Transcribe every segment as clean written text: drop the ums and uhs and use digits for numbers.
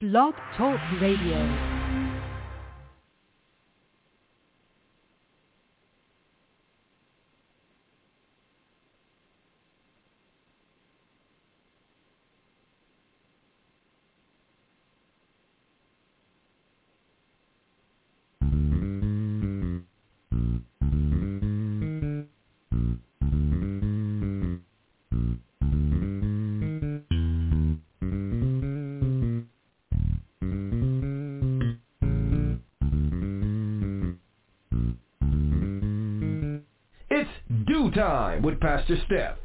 Blog Talk Radio. Time with Pastor Steph.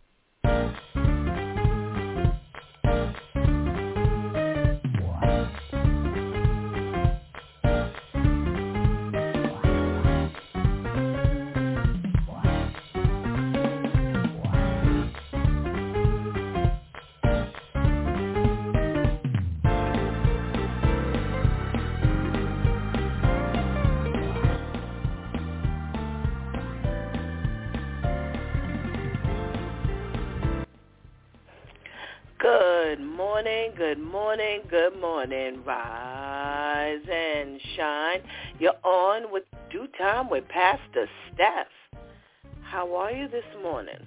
Good morning, rise and shine. You're on with Due Time with Pastor Steph. How are you this morning?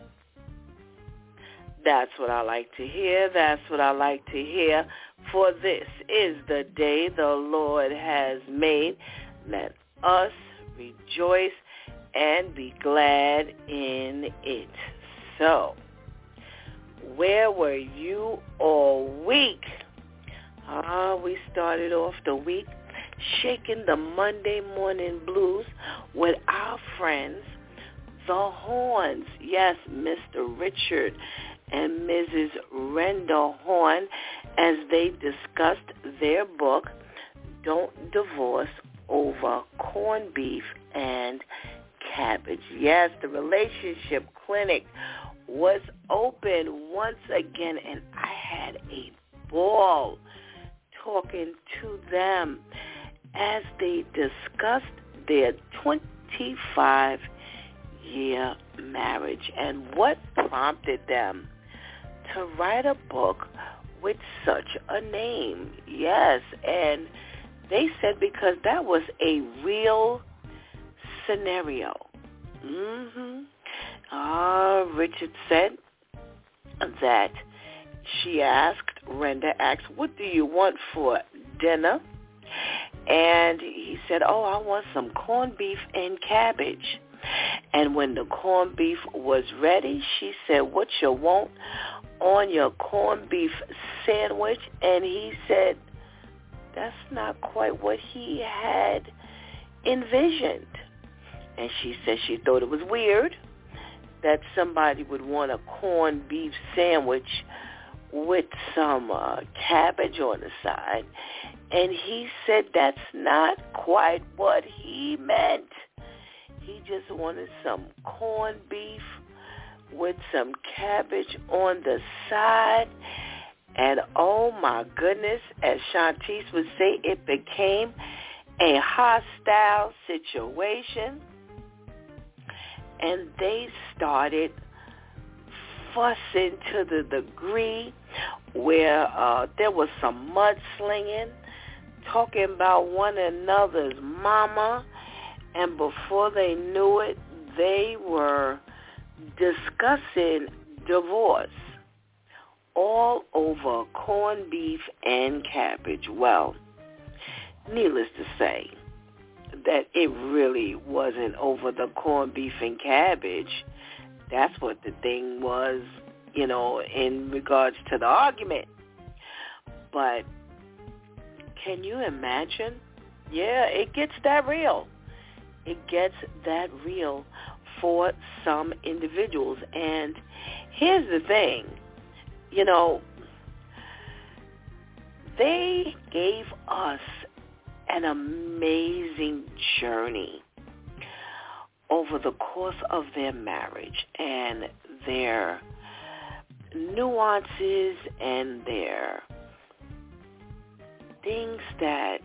That's what I like to hear. That's what I like to hear. For this is the day the Lord has made. Let us rejoice and be glad in it. So, where were you all week? We started off the week shaking the Monday morning blues with our friends, the Horns. Yes, Mr. Richard and Mrs. Renda Horn, as they discussed their book, Don't Divorce Over Corned Beef and Cabbage. Yes, the relationship clinic was open once again, and I had a ball talking to them as they discussed their 25-year marriage and what prompted them to write a book with such a name. Yes, and they said because that was a real scenario. Richard said that Renda asked, what do you want for dinner? And he said, I want some corned beef and cabbage. And when the corned beef was ready, she said, what you want on your corned beef sandwich? And he said, that's not quite what he had envisioned. And she said she thought it was weird that somebody would want a corned beef sandwich with some cabbage on the side. And he said that's not quite what he meant. He just wanted some corned beef with some cabbage on the side. And oh my goodness, as Shantice would say, it became a hostile situation. And they started fussing to the degree where there was some mudslinging, talking about one another's mama, and before they knew it, they were discussing divorce all over corned beef and cabbage. Well, needless to say, that it really wasn't over the corned beef and cabbage. That's what the thing was, in regards to the argument. But can you imagine? Yeah, it gets that real. It gets that real for some individuals. And here's the thing, they gave us an amazing journey over the course of their marriage and their nuances and their things that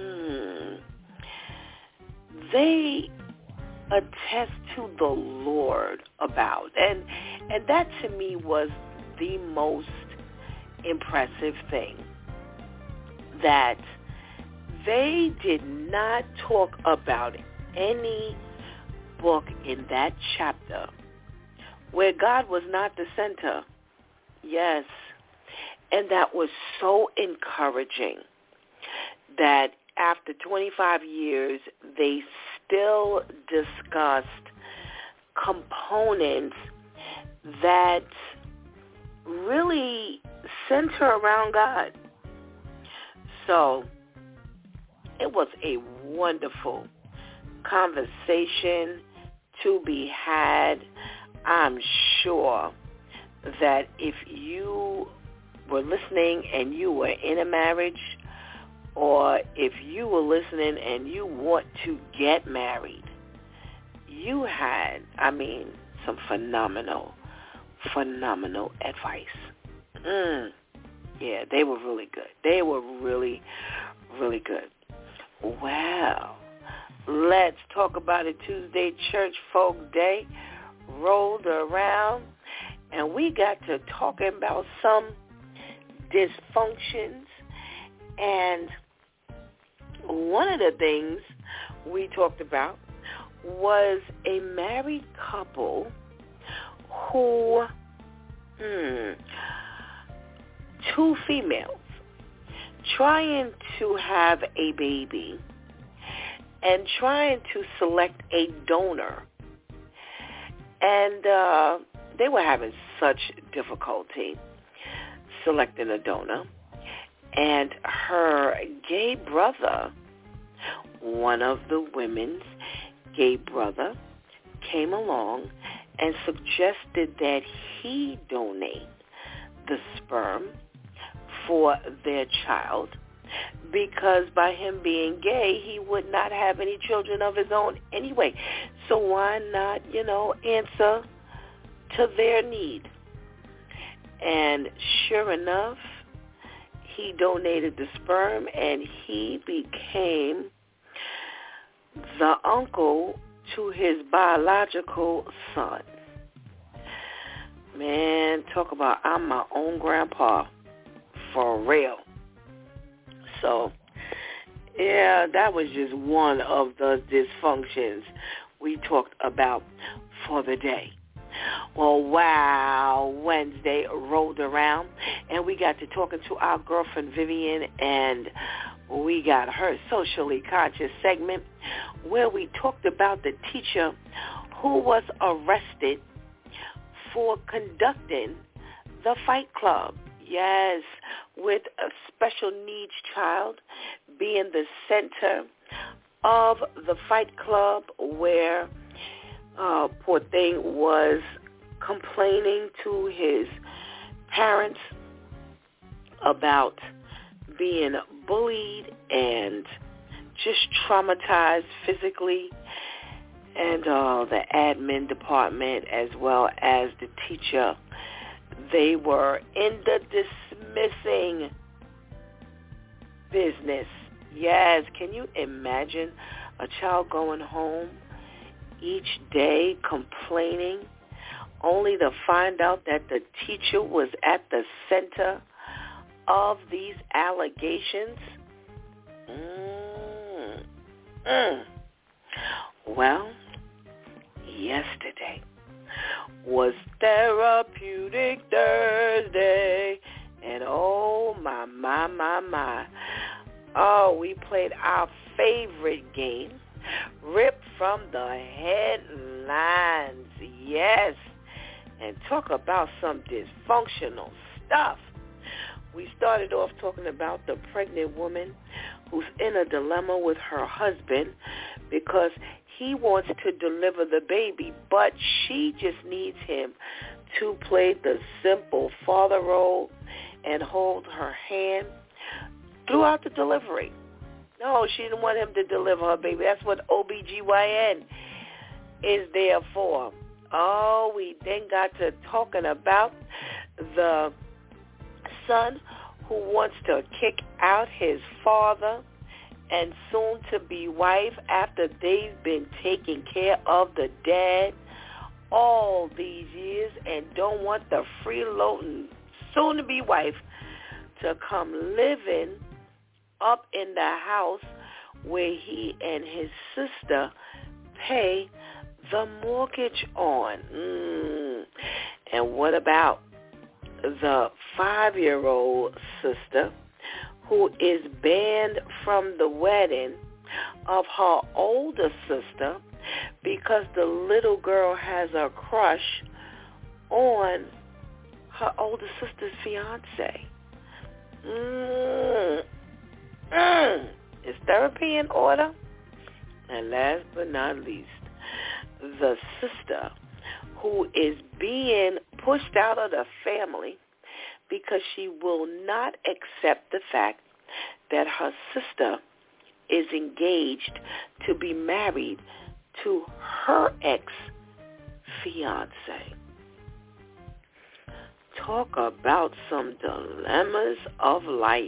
they attest to the Lord about. And that to me was the most impressive thing. that they did not talk about any book in that chapter where God was not the center. Yes. And that was so encouraging that after 25 years, they still discussed components that really center around God. So it was a wonderful conversation to be had. I'm sure that if you were listening and you were in a marriage, or if you were listening and you want to get married, you had, some phenomenal advice. Yeah, they were really good. They were really, really good. Well, let's talk about it. Tuesday Church Folk Day rolled around, and we got to talking about some dysfunctions. And one of the things we talked about was a married couple who, two females trying to have a baby and trying to select a donor. And they were having such difficulty selecting a donor. And her gay brother, one of the women's gay brother, came along and suggested that he donate the sperm for their child, because by him being gay, he would not have any children of his own anyway. So why not, answer to their need? And sure enough, he donated the sperm, and he became the uncle to his biological son. Man, talk about I'm my own grandpa, for real. So, yeah, that was just one of the dysfunctions we talked about for the day. Well, wow, Wednesday rolled around, and we got to talking to our girlfriend Vivian, and we got her socially conscious segment where we talked about the teacher who was arrested for conducting the Fight Club. Yes, with a special needs child being the center of the Fight Club, where poor thing was complaining to his parents about being bullied and just traumatized physically, and the admin department as well as the teacher, they were in the dismissing business. Yes, can you imagine a child going home each day complaining, only to find out that the teacher was at the center of these allegations? Well, yesterday was Therapeutic Thursday, and oh my. Oh, we played our favorite game, ripped from the headlines. Yes, and talk about some dysfunctional stuff. We started off talking about the pregnant woman who's in a dilemma with her husband because he wants to deliver the baby, but she just needs him to play the simple father role and hold her hand throughout the delivery. No, she didn't want him to deliver her baby. That's what OBGYN is there for. Oh, we then got to talking about the son who wants to kick out his father and soon-to-be wife after they've been taking care of the dad all these years and don't want the freeloading soon-to-be wife to come living up in the house where he and his sister pay the mortgage on. And what about the 5-year-old sister who is banned from the wedding of her older sister because the little girl has a crush on her older sister's fiance? Is therapy in order? And last but not least, the sister who is being pushed out of the family because she will not accept the fact that her sister is engaged to be married to her ex-fiance. Talk about some dilemmas of life.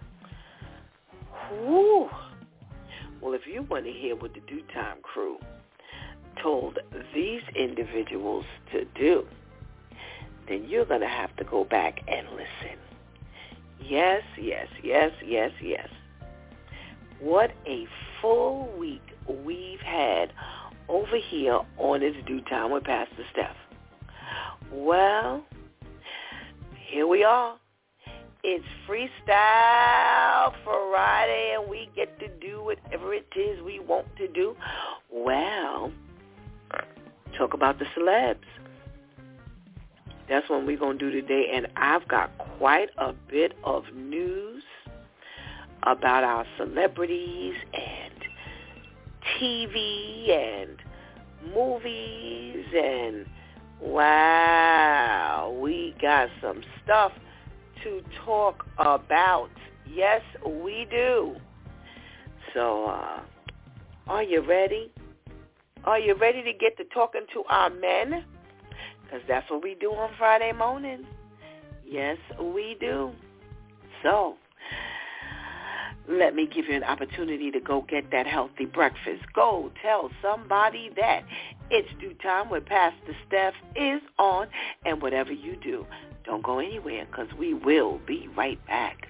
Whew. Well, if you want to hear what the Due Time crew told these individuals to do, then you're going to have to go back and listen. Yes, yes, yes, yes, yes. What a full week we've had over here on It's Due Time with Pastor Steph. Well, here we are. It's Freestyle Friday, and we get to do whatever it is we want to do. Well, talk about the celebs. That's what we're going to do today, and I've got quite a bit of news about our celebrities and TV and movies, and wow, we got some stuff to talk about. Yes, we do. So, are you ready? Are you ready to get to talking to our men? Because that's what we do on Friday mornings. Yes, we do. So, let me give you an opportunity to go get that healthy breakfast. Go tell somebody that It's Due Time with Pastor Steph is on. And whatever you do, don't go anywhere, because we will be right back.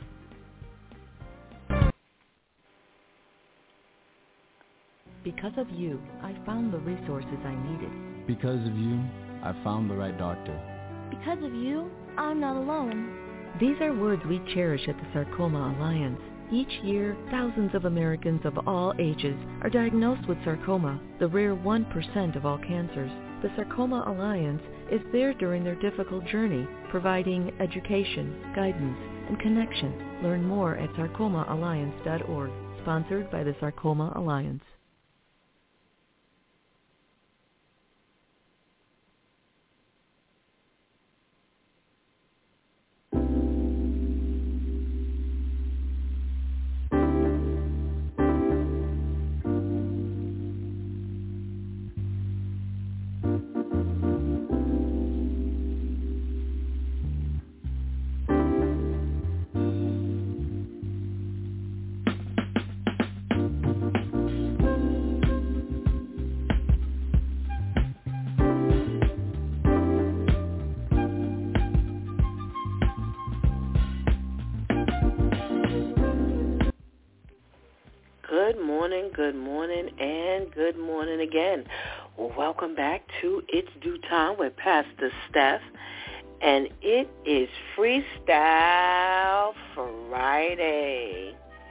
Because of you, I found the resources I needed. Because of you, I found the right doctor. Because of you, I'm not alone. These are words we cherish at the Sarcoma Alliance. Each year, thousands of Americans of all ages are diagnosed with sarcoma, the rare 1% of all cancers. The Sarcoma Alliance is there during their difficult journey, providing education, guidance, and connection. Learn more at sarcomaalliance.org. Sponsored by the Sarcoma Alliance. Good morning again. Welcome back to It's Due Time with Pastor Steph, and it is Freestyle Friday.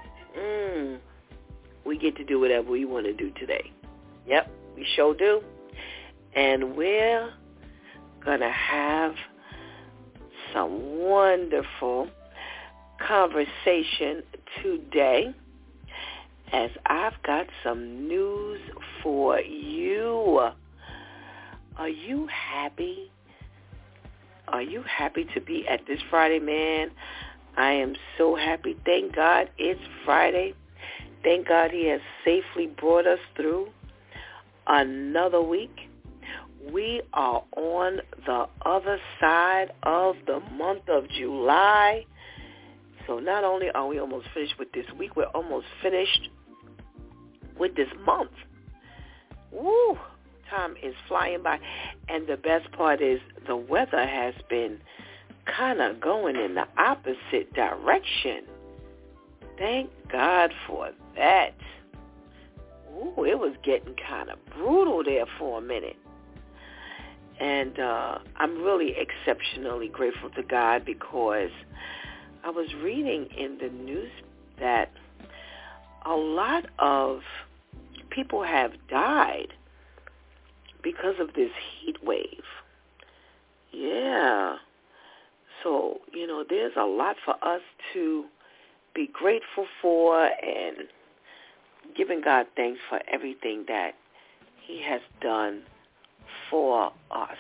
We get to do whatever we want to do today. Yep, we sure do. And we're going to have some wonderful conversation today, as I've got some news for you. Are you happy? Are you happy to be at this Friday, man? I am so happy. Thank God it's Friday. Thank God he has safely brought us through another week. We are on the other side of the month of July. So not only are we almost finished with this week, we're almost finished with this month. Woo! Time is flying by. And the best part is the weather has been kind of going in the opposite direction. Thank God for that. Ooh, it was getting kind of brutal there for a minute. And I'm really exceptionally grateful to God because I was reading in the news that a lot of people have died because of this heat wave. Yeah. So, there's a lot for us to be grateful for and giving God thanks for everything that he has done for us.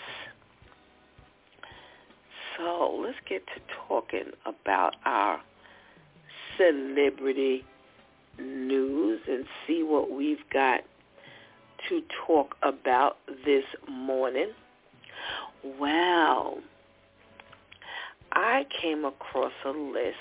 So let's get to talking about our celebrity news and see what we've got to talk about this morning. Well, I came across a list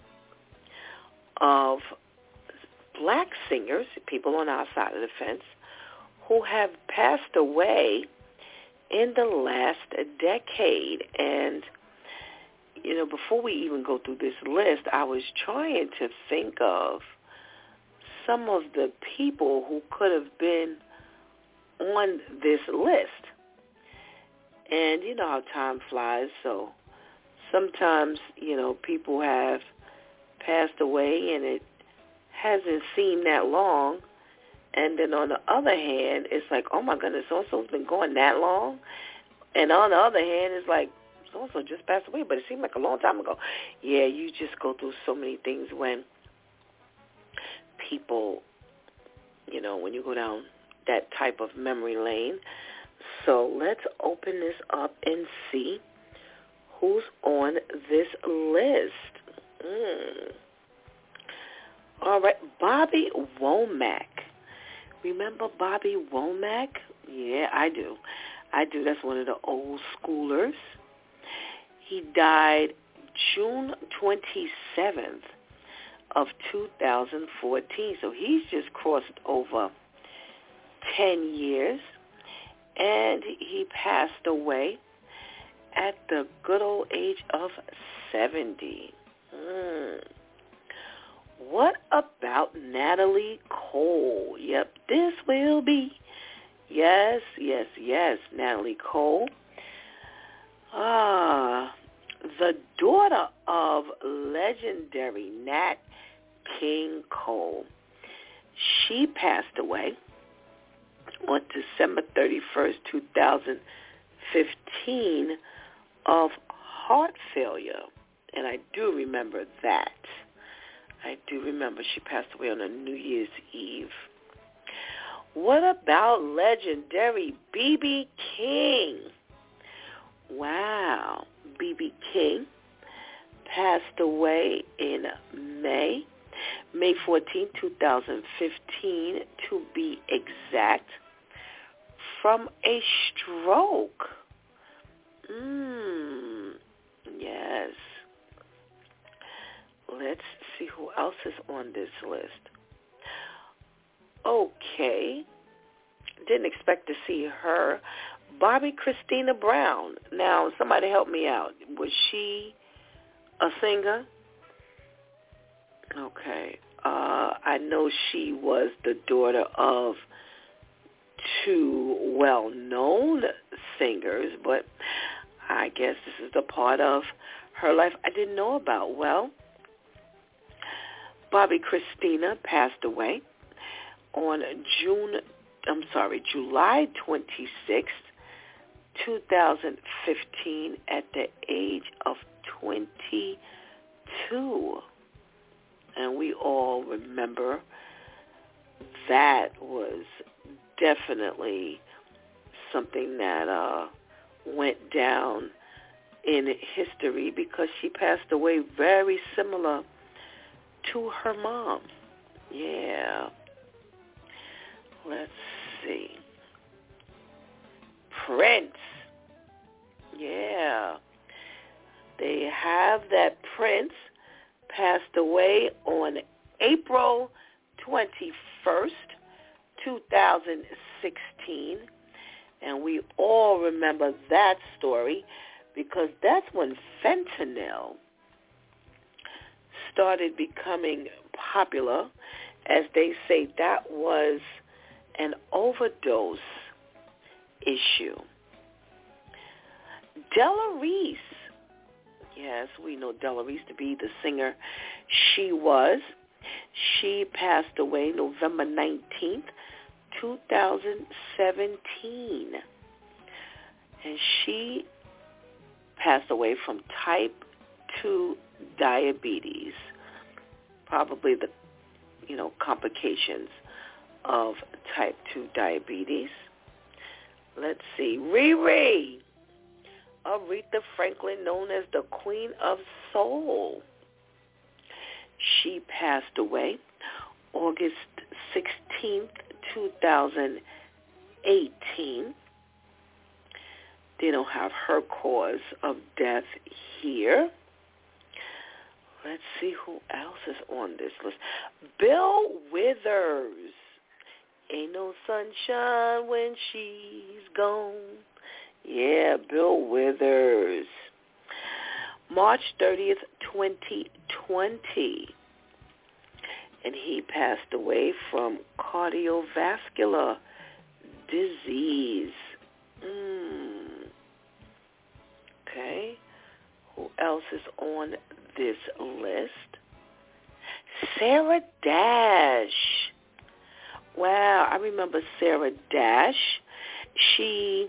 of black singers, people on our side of the fence, who have passed away in the last decade. And, before we even go through this list, I was trying to think of some of the people who could have been on this list. And you know how time flies, so sometimes, people have passed away and it hasn't seemed that long. And then on the other hand, it's like, oh my goodness, so-and-so's been going that long. And on the other hand, it's like, so-and-so just passed away, but it seemed like a long time ago. Yeah, you just go through so many things when people, when you go down that type of memory lane. So let's open this up and see who's on this list. All right, Bobby Womack. Remember Bobby Womack? Yeah, I do. That's one of the old schoolers. He died June 27th of 2014. So he's just crossed over 10 years. And he passed away at the good old age of 70. What about Natalie Cole? Yep, this will be. Yes, Natalie Cole. The daughter of legendary Nat King Cole. She passed away on December 31st, 2015 of heart failure. And I do remember that. She passed away on a New Year's Eve. What about legendary B.B. King? Wow. B.B. King passed away in May 14, 2015, to be exact, from a stroke. Yes. Let's see who else is on this list. Okay. Didn't expect to see her. Bobby Christina Brown. Now, somebody help me out. Was she a singer? Okay. I know she was the daughter of two well-known singers, but I guess this is the part of her life I didn't know about. Well, Bobby Christina passed away on July 26th, 2015 at the age of 22. And we all remember that was definitely something that went down in history because she passed away very similar to her mom. Yeah. Let's see. Prince. Yeah. They have that Prince passed away on April 21st, 2016. And we all remember that story because that's when fentanyl started becoming popular. As they say, that was an overdose issue. Della Reese. Yes, we know Della Reese to be the singer she was. She passed away November 19th, 2017. And she passed away from type 2 diabetes. Probably the, complications of type 2 diabetes. Let's see. Riri. Aretha Franklin, known as the Queen of Soul. She passed away August 16th, 2018. They don't have her cause of death here. Let's see who else is on this list. Bill Withers. Ain't no sunshine when she's gone. Yeah, Bill Withers. March 30th, 2020. And he passed away from cardiovascular disease. Okay. Who else is on this list? Sarah Dash. Wow, I remember Sarah Dash. She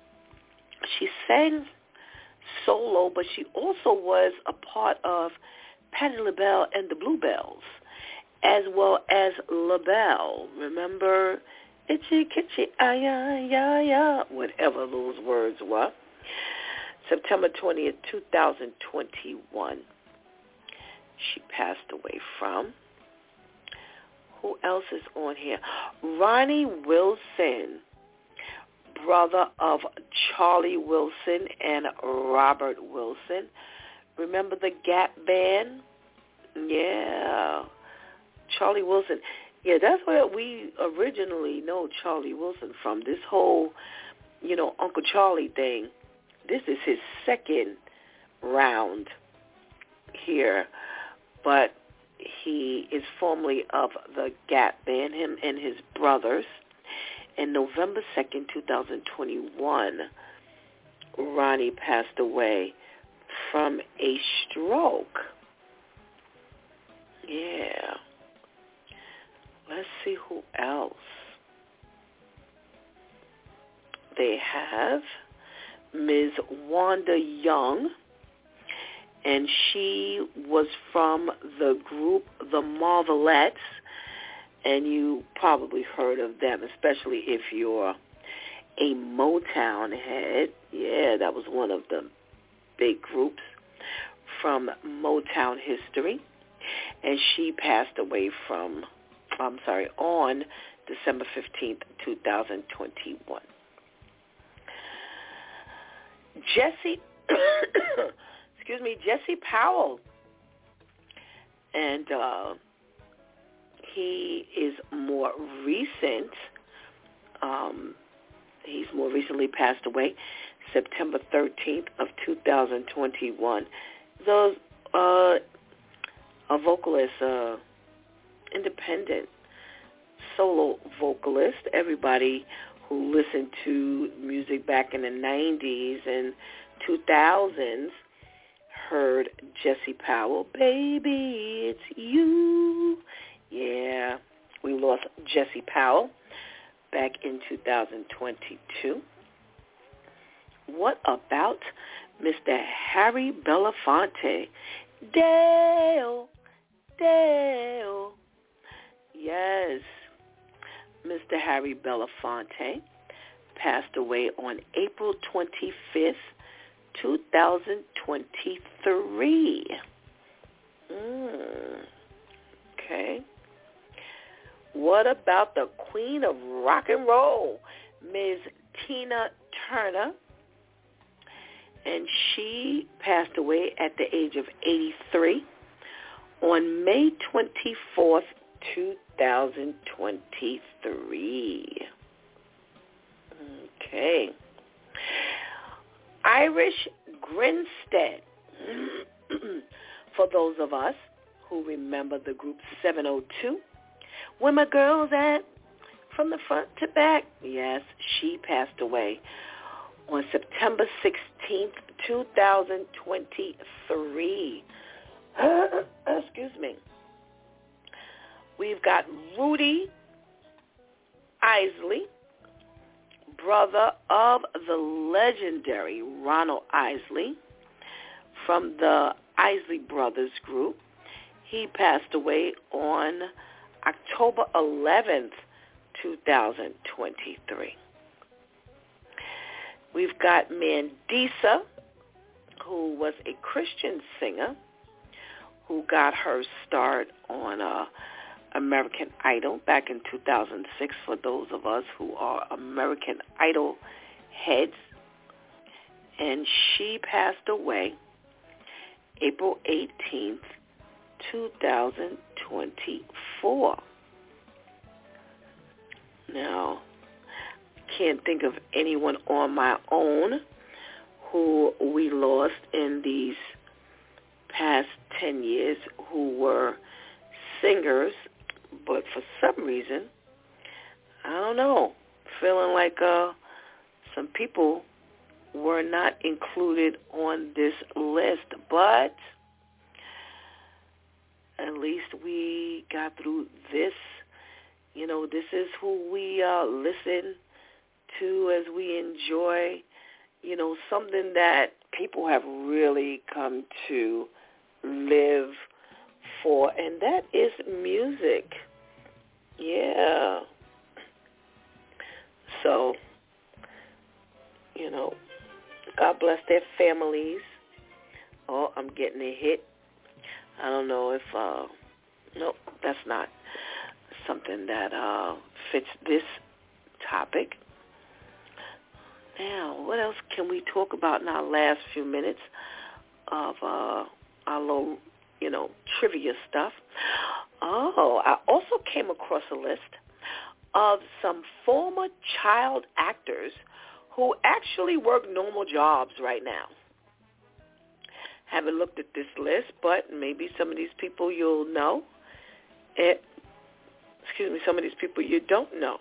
sang solo, but she also was a part of Patti LaBelle and the Bluebells, as well as LaBelle. Remember, itchy, kitchy, ya, whatever those words were. September 20th, 2021. She passed away from. Who else is on here? Ronnie Wilson, brother of Charlie Wilson and Robert Wilson. Remember the Gap Band? Yeah. Charlie Wilson. Yeah, that's where we originally know Charlie Wilson from. This whole, Uncle Charlie thing. This is his second round here. But he is formerly of the Gap Band, him and his brothers. And November 2nd, 2021, Ronnie passed away from a stroke. Yeah. Let's see who else. They have Ms. Wanda Young, and she was from the group The Marvelettes, and you probably heard of them, especially if you're a Motown head. Yeah, that was one of the big groups from Motown history. And she passed away on December 15th, 2021. Jesse Powell. And he is more recent. He's more recently passed away, September 13th of 2021. Those a vocalist, independent solo vocalist. Everybody who listened to music back in the 90s and 2000s heard Jesse Powell, Baby, It's You. Yeah, we lost Jesse Powell back in 2022. What about Mr. Harry Belafonte? Dale. Yes, Mr. Harry Belafonte passed away on April 25th, 2023. Okay. What about the queen of rock and roll, Ms. Tina Turner? And she passed away at the age of 83 on May 24th, 2023. Okay. Irish Grinstead. For those of us who remember the group 702. Where my girls at? From the front to back. Yes, she passed away on September 16th, 2023. Excuse me. We've got Rudy Isley, brother of the legendary Ronald Isley from the Isley Brothers group. He passed away on October 11th, 2023. We've got Mandisa, who was a Christian singer who got her start on American Idol back in 2006, for those of us who are American Idol heads. And she passed away April 18th, 2024. Now, can't think of anyone on my own who we lost in these past 10 years who were singers, but for some reason, I don't know, feeling like some people were not included on this list, but at least we got through this. You know, this is who we listen to as we enjoy, you know, something that people have really come to live for, and that is music. Yeah. So, you know, God bless their families. Oh, I'm getting a hit. I don't know if, nope, that's not something that fits this topic. Now, what else can we talk about in our last few minutes of our little, you know, trivia stuff? Oh, I also came across a list of some former child actors who actually work normal jobs right now. Haven't looked at this list, but maybe some of these people you'll know. Some of these people you don't know.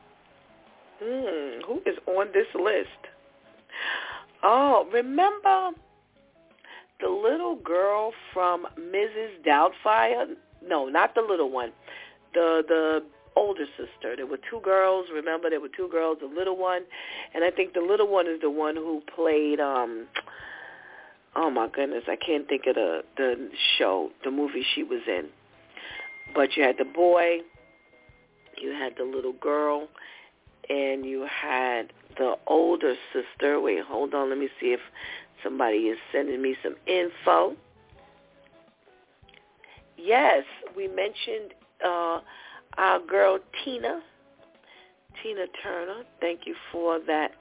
Who is on this list? Oh, remember the little girl from Mrs. Doubtfire? No, not the little one. The older sister. There were two girls. Remember, there were two girls, the little one. And I think the little one is the one who played, oh my goodness, I can't think of the show, the movie she was in. But you had the boy, you had the little girl, and you had the older sister. Wait, hold on. Let me see if somebody is sending me some info. Yes, we mentioned our girl Tina Turner. Thank you for that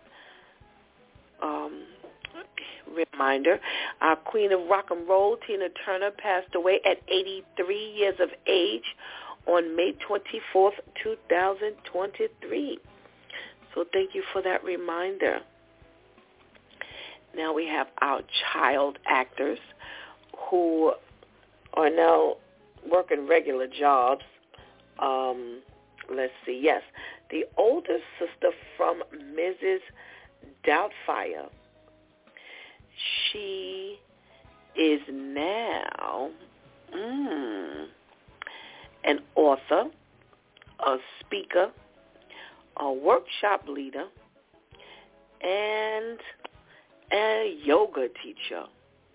reminder. Our queen of rock and roll, Tina Turner, passed away at 83 years of age on May 24th, 2023. So thank you for that reminder. Now we have our child actors who are now working regular jobs. Let's see. Yes, the older sister from Mrs. Doubtfire. She is now an author, a speaker, a workshop leader, and a yoga teacher.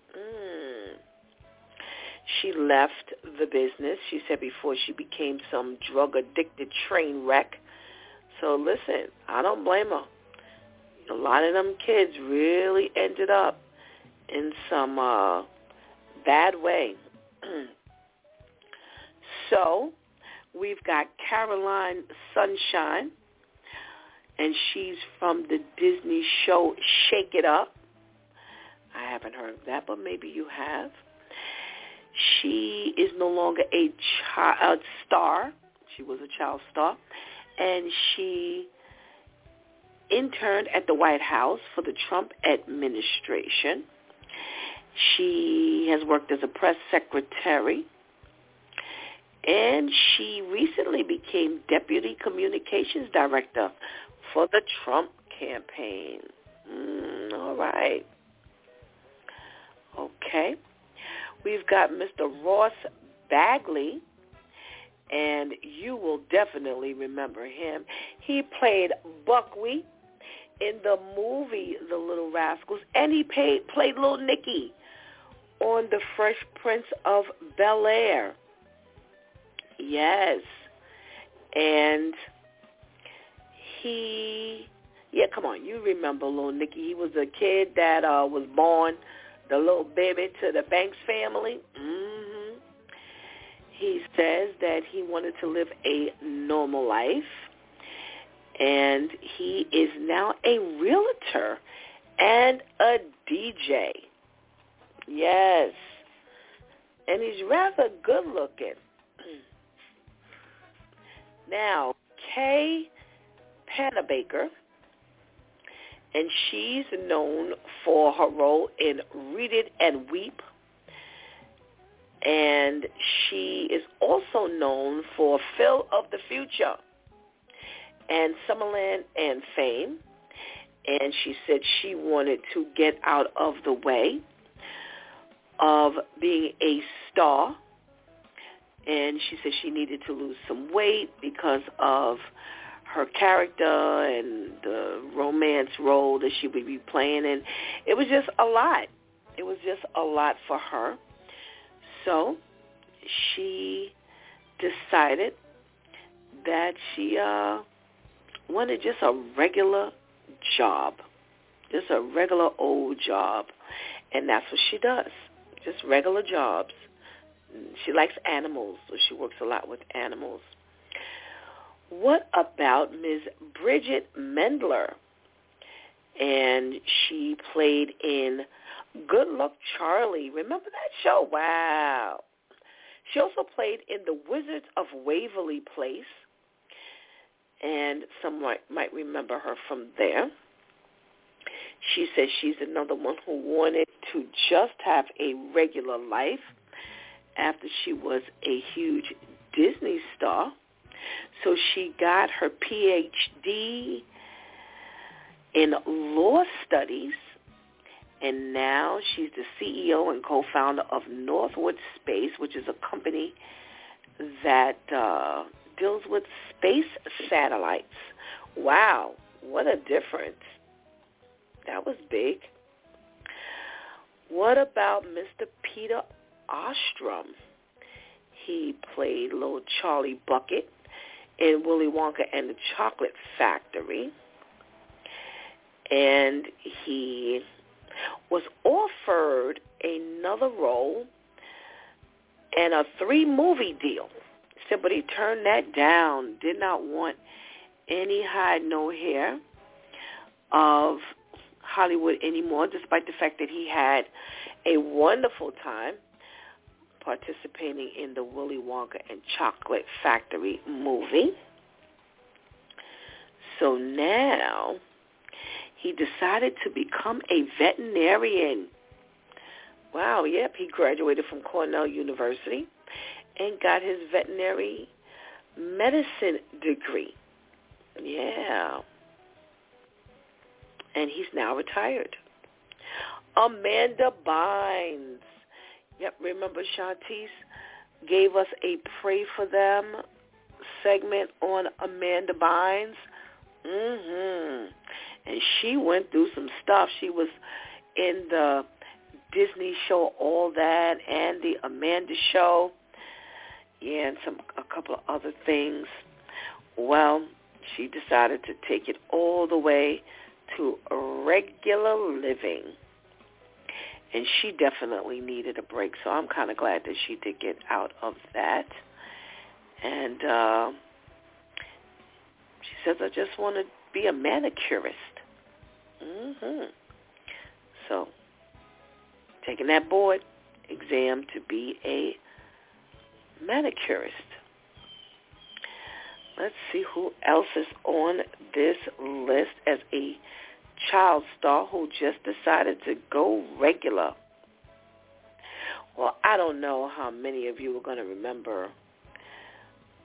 She left the business, she said, before she became some drug-addicted train wreck. So listen, I don't blame her. A lot of them kids really ended up in some bad way. So we've got Caroline Sunshine, and she's from the Disney show Shake It Up. I haven't heard of that, but maybe you have. She is no longer a child star. She was a child star. And she interned at the White House for the Trump administration. She has worked as a press secretary And she recently became Deputy Communications Director for the Trump campaign. All right. Okay. We've got Mr. Ross Bagley, and you will definitely remember him. He played Buckwheat in the movie The Little Rascals, and he played Little Nicky on The Fresh Prince of Bel-Air. Yes. And come on, you remember Little Nicky. He was a kid that was born, the little baby to the Banks family. He says that he wanted to live a normal life, and he is now a realtor and a DJ. Yes. And he's rather good looking. Now, Kay Panabaker, and she's known for her role in Read It and Weep. And she is also known for Phil of the Future and Summerland and Fame. And she said she wanted to get out of the way of being a star. And she said she needed to lose some weight because of her character and the romance role that she would be playing. And it was just a lot. It was just a lot for her. So she decided that she wanted just a regular job, just a regular old job. And that's what she does, just regular jobs. She likes animals, so she works a lot with animals. What about Ms. Bridget Mendler? And she played in Good Luck Charlie. Remember that show? Wow. She also played in The Wizards of Waverly Place, and some might remember her from there. She says she's another one who wanted to just have a regular life after she was a huge Disney star. So she got her PhD in law studies, and now she's the CEO and co-founder of Northwood Space, which is a company that deals with space satellites. Wow, what a difference. That was big. What about Mr. Peter Ostrom? He played little Charlie Bucket in Willy Wonka and the Chocolate Factory. And he was offered another role and a 3-movie deal. Said, but he turned that down, did not want any hide, no hair of Hollywood anymore, despite the fact that he had a wonderful time participating in the Willy Wonka and Chocolate Factory movie. So now he decided to become a veterinarian. Wow, yep, he graduated from Cornell University and got his veterinary medicine degree. Yeah. And he's now retired. Amanda Bynes. Yep, remember Shantice gave us a Pray for Them segment on Amanda Bynes? And she went through some stuff. She was in the Disney show All That and the Amanda Show. Yeah, and a couple of other things. Well, she decided to take it all the way to regular living. And she definitely needed a break, so I'm kind of glad that she did get out of that. And she says, I just want to be a manicurist. So, taking that board exam to be a manicurist. Let's see who else is on this list as a child star who just decided to go regular. Well, I don't know how many of you are going to remember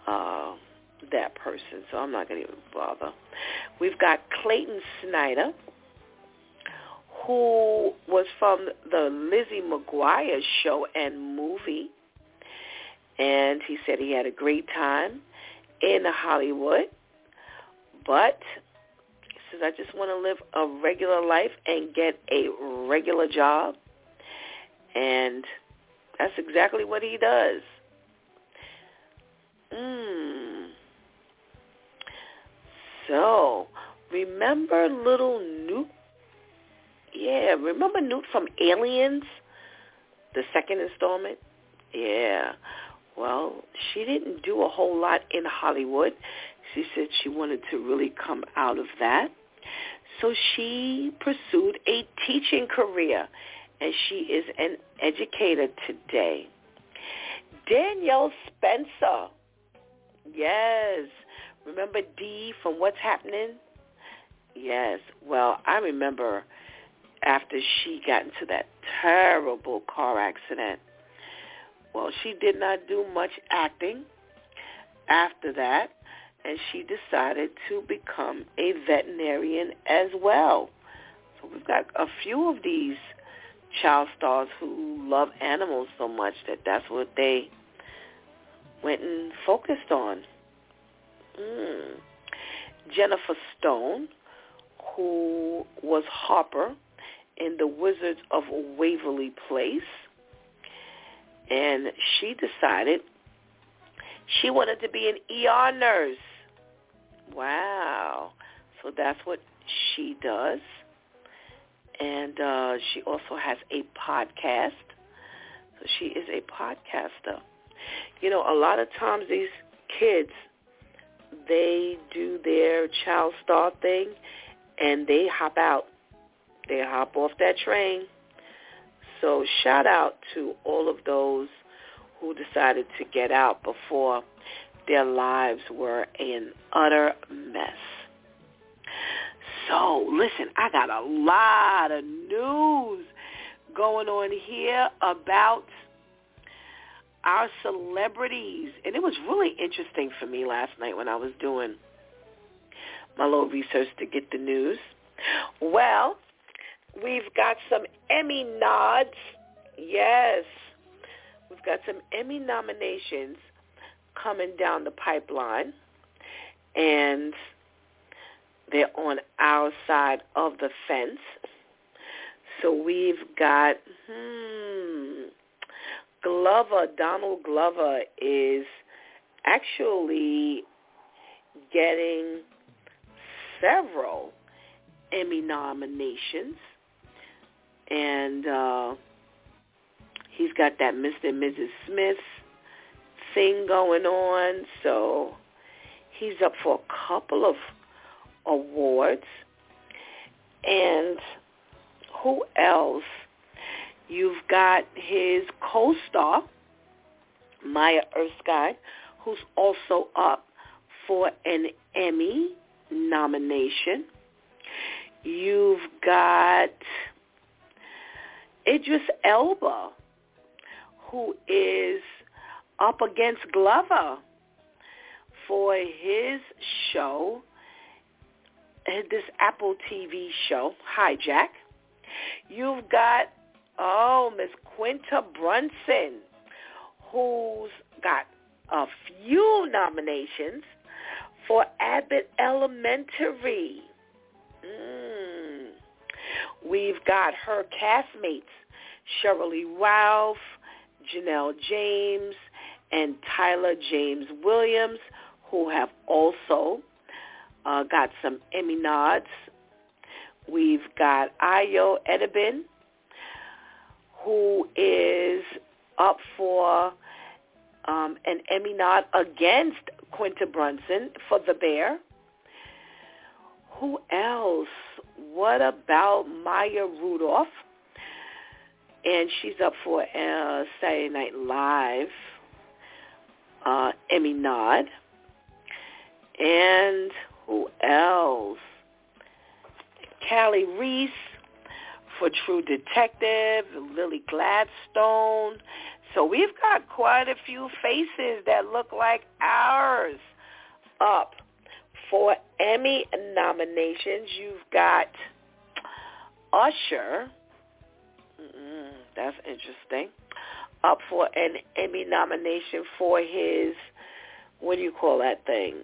that person, so I'm not going to even bother. We've got Clayton Snyder, who was from the Lizzie McGuire show and movie, and he said he had a great time in Hollywood, but he says, I just want to live a regular life and get a regular job, and that's exactly what he does. So, remember little Newt? Yeah, remember Newt from Aliens, the second installment? Yeah. Well, she didn't do a whole lot in Hollywood. She said she wanted to really come out of that. So she pursued a teaching career, and she is an educator today. Danielle Spencer. Yes. Remember Dee from What's Happening? Yes. Well, I remember after she got into that terrible car accident. Well, she did not do much acting after that, and she decided to become a veterinarian as well. So we've got a few of these child stars who love animals so much that that's what they went and focused on. Jennifer Stone, who was Harper in The Wizards of Waverly Place, and she decided she wanted to be an ER nurse. Wow. So that's what she does. And she also has a podcast. So she is a podcaster. You know, a lot of times these kids, they do their child star thing and they hop out. They hop off that train. So shout out to all of those who decided to get out before their lives were an utter mess. So listen, I got a lot of news going on here about our celebrities. And it was really interesting for me last night when I was doing my little research to get the news. Well, we've got some Emmy nods. Yes. We've got some Emmy nominations coming down the pipeline. And they're on our side of the fence. So we've got, Glover, Donald Glover is actually getting several Emmy nominations. And he's got that Mr. and Mrs. Smith thing going on. So he's up for a couple of awards. And who else? You've got his co-star, Maya Erskine, who's also up for an Emmy nomination. You've got Idris Elba, who is up against Glover for his show, this Apple TV show, Hijack. You've got, Miss Quinta Brunson, who's got a few nominations for Abbott Elementary. We've got her castmates, Shirley Ralph, Janelle James, and Tyler James Williams, who have also got some Emmy nods. We've got Ayo Edebin, who is up for an Emmy nod against Quinta Brunson for The Bear. Who else? What about Maya Rudolph? And she's up for a Saturday Night Live Emmy nod. And who else? Callie Reese for True Detective, Lily Gladstone, So we've got quite a few faces that look like ours up for Emmy nominations. You've got Usher. That's interesting. Up for an Emmy nomination for his, what do you call that thing?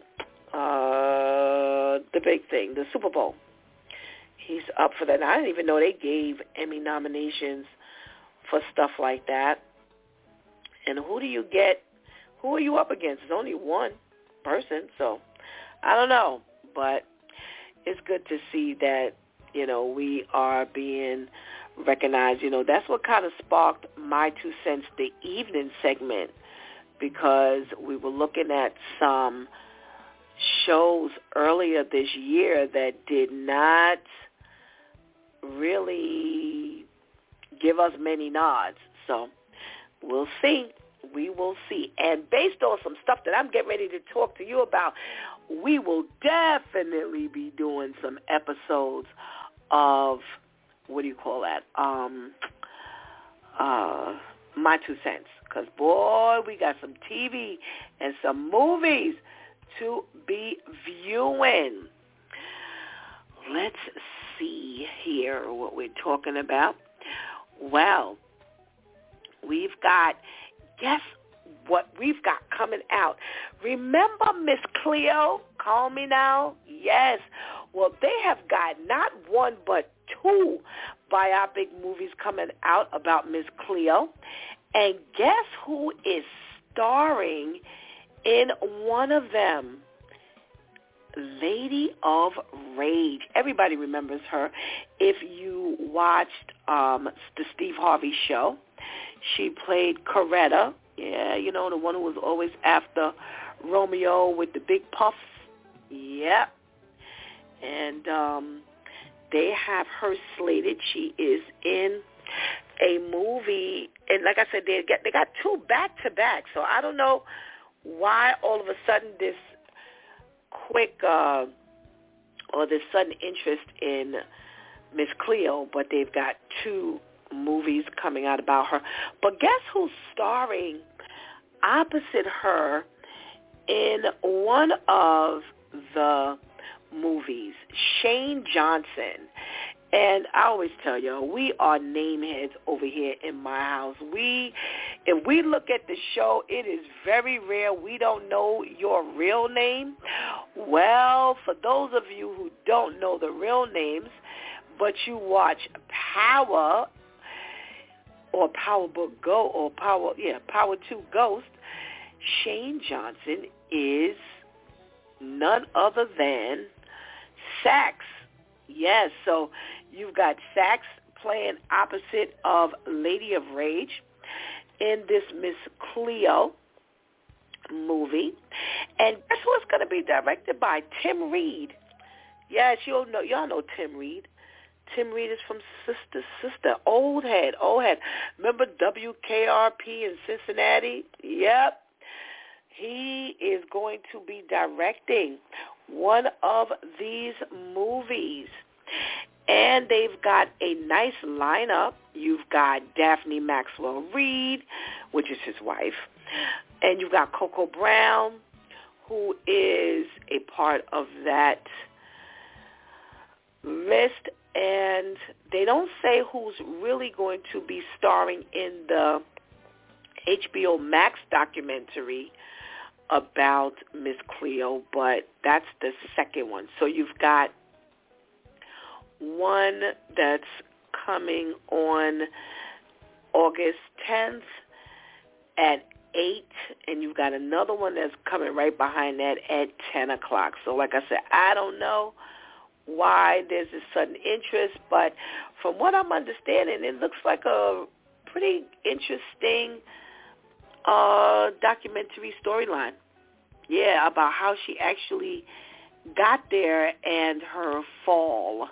The big thing, the Super Bowl. He's up for that. I didn't even know they gave Emmy nominations for stuff like that. And who do you get? Who are you up against? It's only one person, so I don't know. But it's good to see that, you know, we are being recognized. You know, that's what kind of sparked my 2 cents, the evening segment, because we were looking at some shows earlier this year that did not really give us many nods. So we'll see. We will see. And based on some stuff that I'm getting ready to talk to you about, we will definitely be doing some episodes of, what do you call that? My 2 cents. Because, boy, we got some TV and some movies to be viewing. Let's see here what we're talking about. Well, we've got, guess what we've got coming out? Remember Miss Cleo? Call Me Now? Yes. Well, they have got not one but 2 biopic movies coming out about Miss Cleo. And guess who is starring in one of them? Lady of Rage. Everybody remembers her. If you watched the Steve Harvey show, she played Coretta. Yeah, you know, the one who was always after Romeo with the big puffs. Yep. And they have her slated. She is in a movie, and like I said, they got 2 back-to-back. So I don't know why all of a sudden this quick or this sudden interest in Miss Cleo, but they've got 2 movies coming out about her. But guess who's starring opposite her in one of the movies? Shane Johnson. And I always tell you, we are name heads over here in my house. If we look at the show, it is very rare we don't know your real name. Well, for those of you who don't know the real names, but you watch Power or Power Book Go or Power 2 Ghost, Shane Johnson is none other than Sax. Yes, so you've got Sax playing opposite of Lady of Rage in this Miss Cleo movie. And guess who it's going to be directed by? Tim Reed. Yes, y'all know Tim Reed. Tim Reed is from Sister, old head. Remember WKRP in Cincinnati? Yep. He is going to be directing one of these movies. And they've got a nice lineup. You've got Daphne Maxwell Reid, which is his wife. And you've got Coco Brown, who is a part of that list. And they don't say who's really going to be starring in the HBO Max documentary about Miss Cleo, but that's the second one. So you've got one that's coming on August 10th at 8, and you've got another one that's coming right behind that at 10 o'clock. So like I said, I don't know why there's this sudden interest, but from what I'm understanding, it looks like a pretty interesting documentary storyline. Yeah, about how she actually got there and her fall.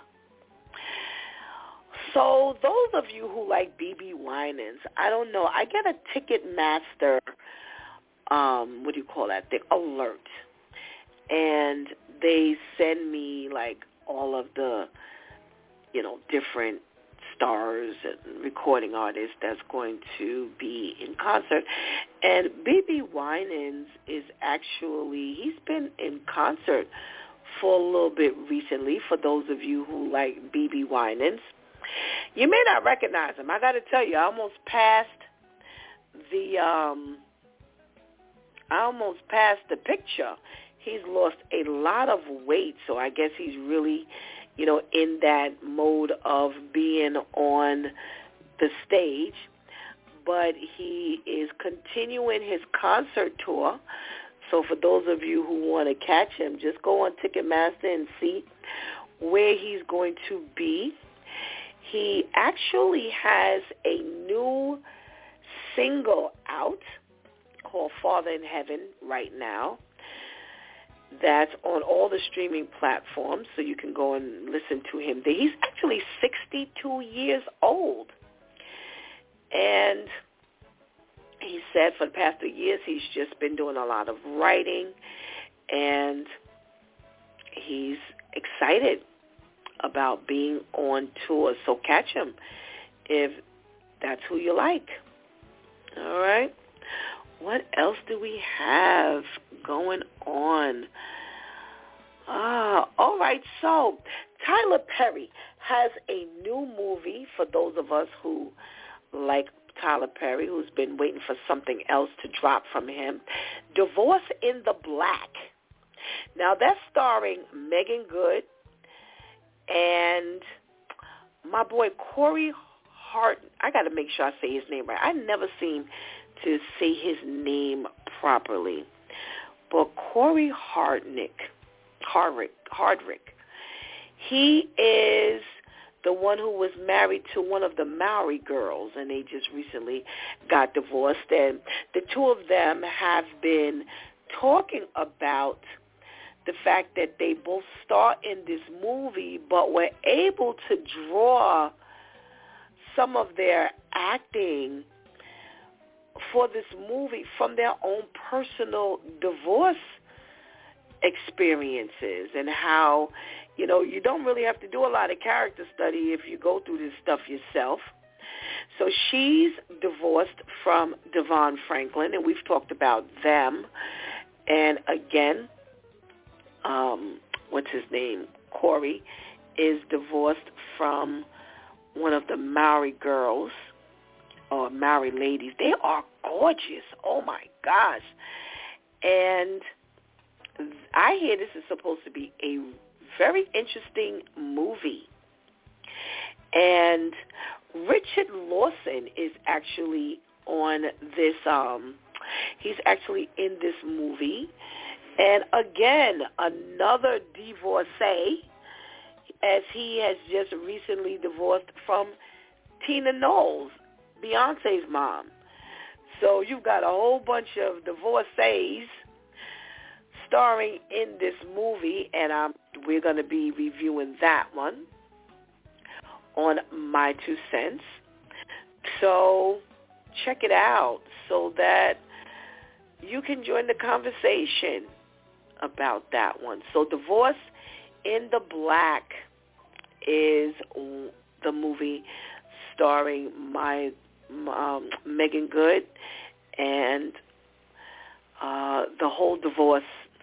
So those of you who like BeBe Winans, I don't know. I get a Ticketmaster, what do you call that thing, alert. And they send me like all of the, different stars and recording artists that's going to be in concert. And B.B. Winans is actually, he's been in concert for a little bit recently, for those of you who like B.B. Winans. You may not recognize him. I got to tell you, I almost passed the picture. He's lost a lot of weight, so I guess he's really, in that mode of being on the stage. But he is continuing his concert tour. So for those of you who want to catch him, just go on Ticketmaster and see where he's going to be. He actually has a new single out called Father in Heaven right now. That's on all the streaming platforms, so you can go and listen to him there. He's actually 62 years old. And he said for the past 2 years he's just been doing a lot of writing, and he's excited about being on tour. So catch him if that's who you like. All right. What else do we have going on? All right. So Tyler Perry has a new movie for those of us who like Tyler Perry, who's been waiting for something else to drop from him. Divorce in the Black. Now, that's starring Megan Good and my boy Corey Hart. I got to make sure I say his name right. I never seem to say his name properly. But Corey Hardrick. He is the one who was married to one of the Maori girls, and they just recently got divorced. And the two of them have been talking about the fact that they both star in this movie, but were able to draw some of their acting for this movie from their own personal divorce experiences, and how, you don't really have to do a lot of character study if you go through this stuff yourself. So she's divorced from Devon Franklin, and we've talked about them. And again, what's his name? Corey is divorced from one of the Maori girls, or Maori ladies. They are gorgeous. Oh, my gosh. And I hear this is supposed to be a very interesting movie. And Richard Lawson is actually on this, he's actually in this movie. And again, another divorcee, as he has just recently divorced from Tina Knowles, Beyonce's mom. So you've got a whole bunch of divorcees starring in this movie, and we're going to be reviewing that one on My Two Cents. So check it out so that you can join the conversation about that one. So Divorce in the Black is the movie starring Megan Good and the whole divorce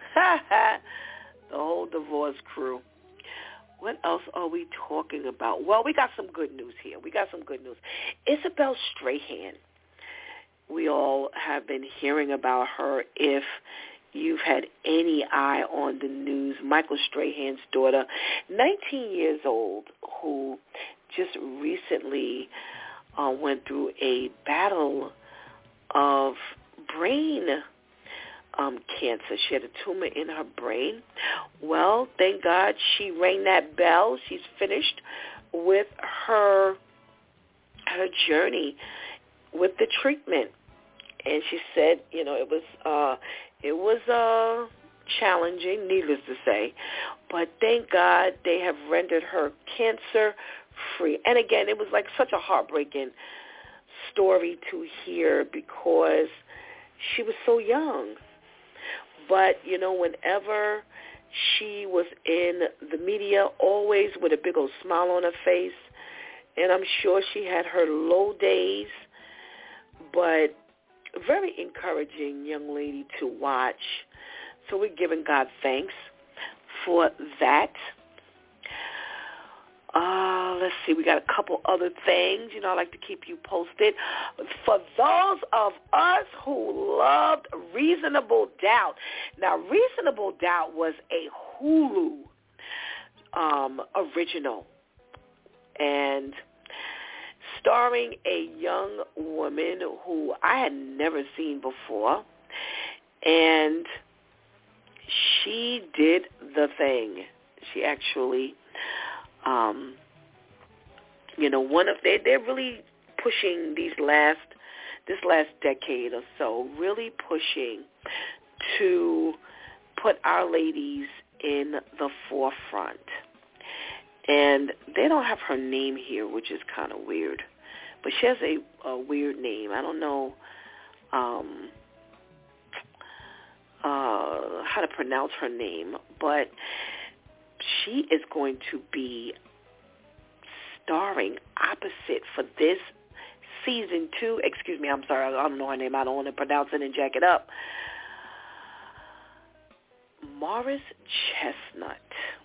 crew. What else are we talking about? Well, we got some good news here. Isabel Strahan. We all have been hearing about her. If you've had any eye on the news, Michael Strahan's daughter, 19 years old, who just recently went through a battle of brain cancer. She had a tumor in her brain. Well, thank God she rang that bell. She's finished with her journey with the treatment. And she said, it was challenging, needless to say, but thank God they have rendered her cancer-free. And again, it was like such a heartbreaking story to hear because she was so young. But, whenever she was in the media, always with a big old smile on her face, And I'm sure she had her low days, but very encouraging young lady to watch. So we're giving God thanks for that. Let's see, we got a couple other things. I like to keep you posted. For those of us who loved Reasonable Doubt. Now, Reasonable Doubt was a Hulu original, and starring a young woman who I had never seen before, and she did the thing. She actually, they're really pushing this last decade or so, really pushing to put our ladies in the forefront. And they don't have her name here, which is kind of weird. But she has a weird name. I don't know how to pronounce her name, but she is going to be starring opposite for this season 2. Excuse me, I'm sorry, I don't know her name. I don't want to pronounce it and jack it up. Morris Chestnut.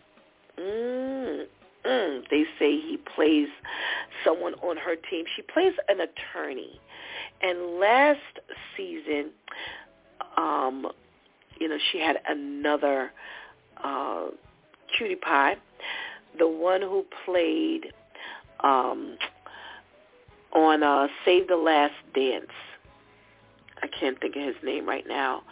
They say he plays someone on her team. She plays an attorney. And last season, she had another cutie pie, the one who played on Save the Last Dance. I can't think of his name right now.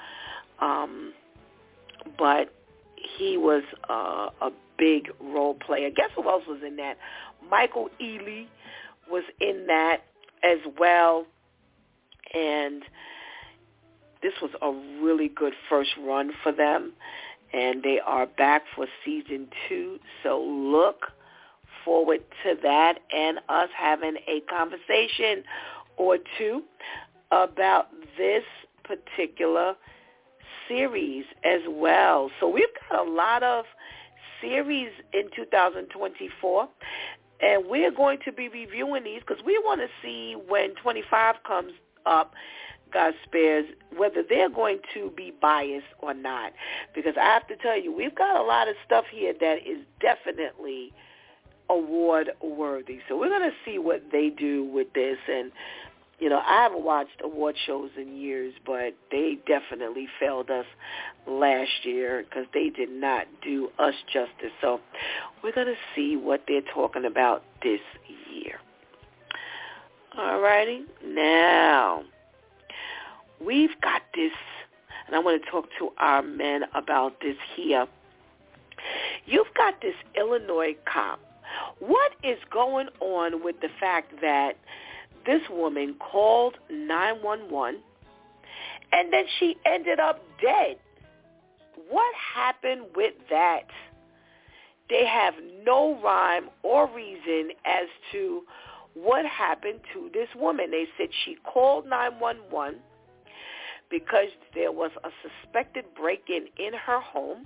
But he was a big role player. Guess who else was in that? Michael Ealy was in that as well. And this was a really good first run for them. And they are back for season 2. So look forward to that and us having a conversation or two about this particular series as well. So we've got a lot of series in 2024, and we're going to be reviewing these because we want to see when 25 comes up, God spares, whether they're going to be biased or not. Because I have to tell you, we've got a lot of stuff here that is definitely award worthy. So we're going to see what they do with this. And I haven't watched award shows in years, but they definitely failed us last year because they did not do us justice. So we're going to see what they're talking about this year. All righty. Now, we've got this, and I want to talk to our men about this here. You've got this Illinois cop. What is going on with the fact that this woman called 911 and then she ended up dead? What happened with that? They have no rhyme or reason as to what happened to this woman. They said she called 911 because there was a suspected break-in in her home,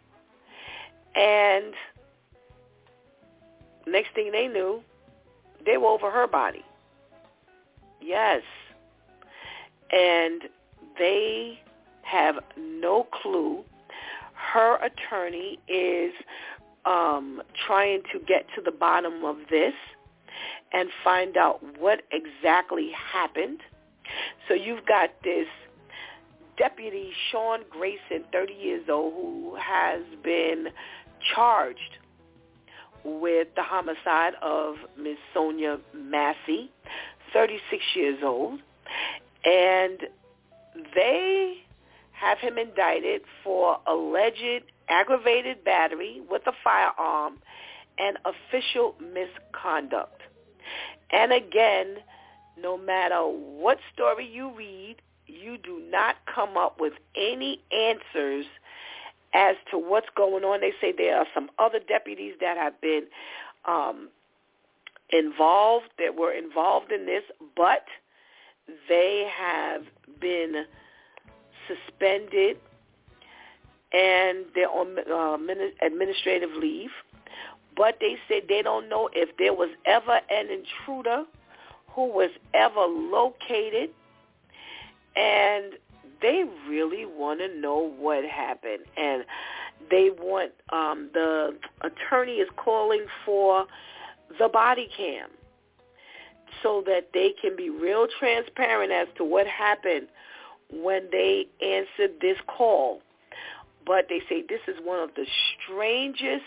and next thing they knew, they were over her body. Yes. And they have no clue. Her attorney is trying to get to the bottom of this and find out what exactly happened. So you've got this Deputy Sean Grayson, 30 years old, who has been charged with the homicide of Ms. Sonia Massey, 36 years old, and they have him indicted for alleged aggravated battery with a firearm and official misconduct. And again, no matter what story you read, you do not come up with any answers as to what's going on. They say there are some other deputies that have been were involved in this, but they have been suspended and they're on administrative leave. but they said they don't know if there was ever an intruder who was ever located, and they really want to know what happened. And they want, the attorney is calling for the body cam so that they can be real transparent as to what happened when they answered this call. But they say this is one of the strangest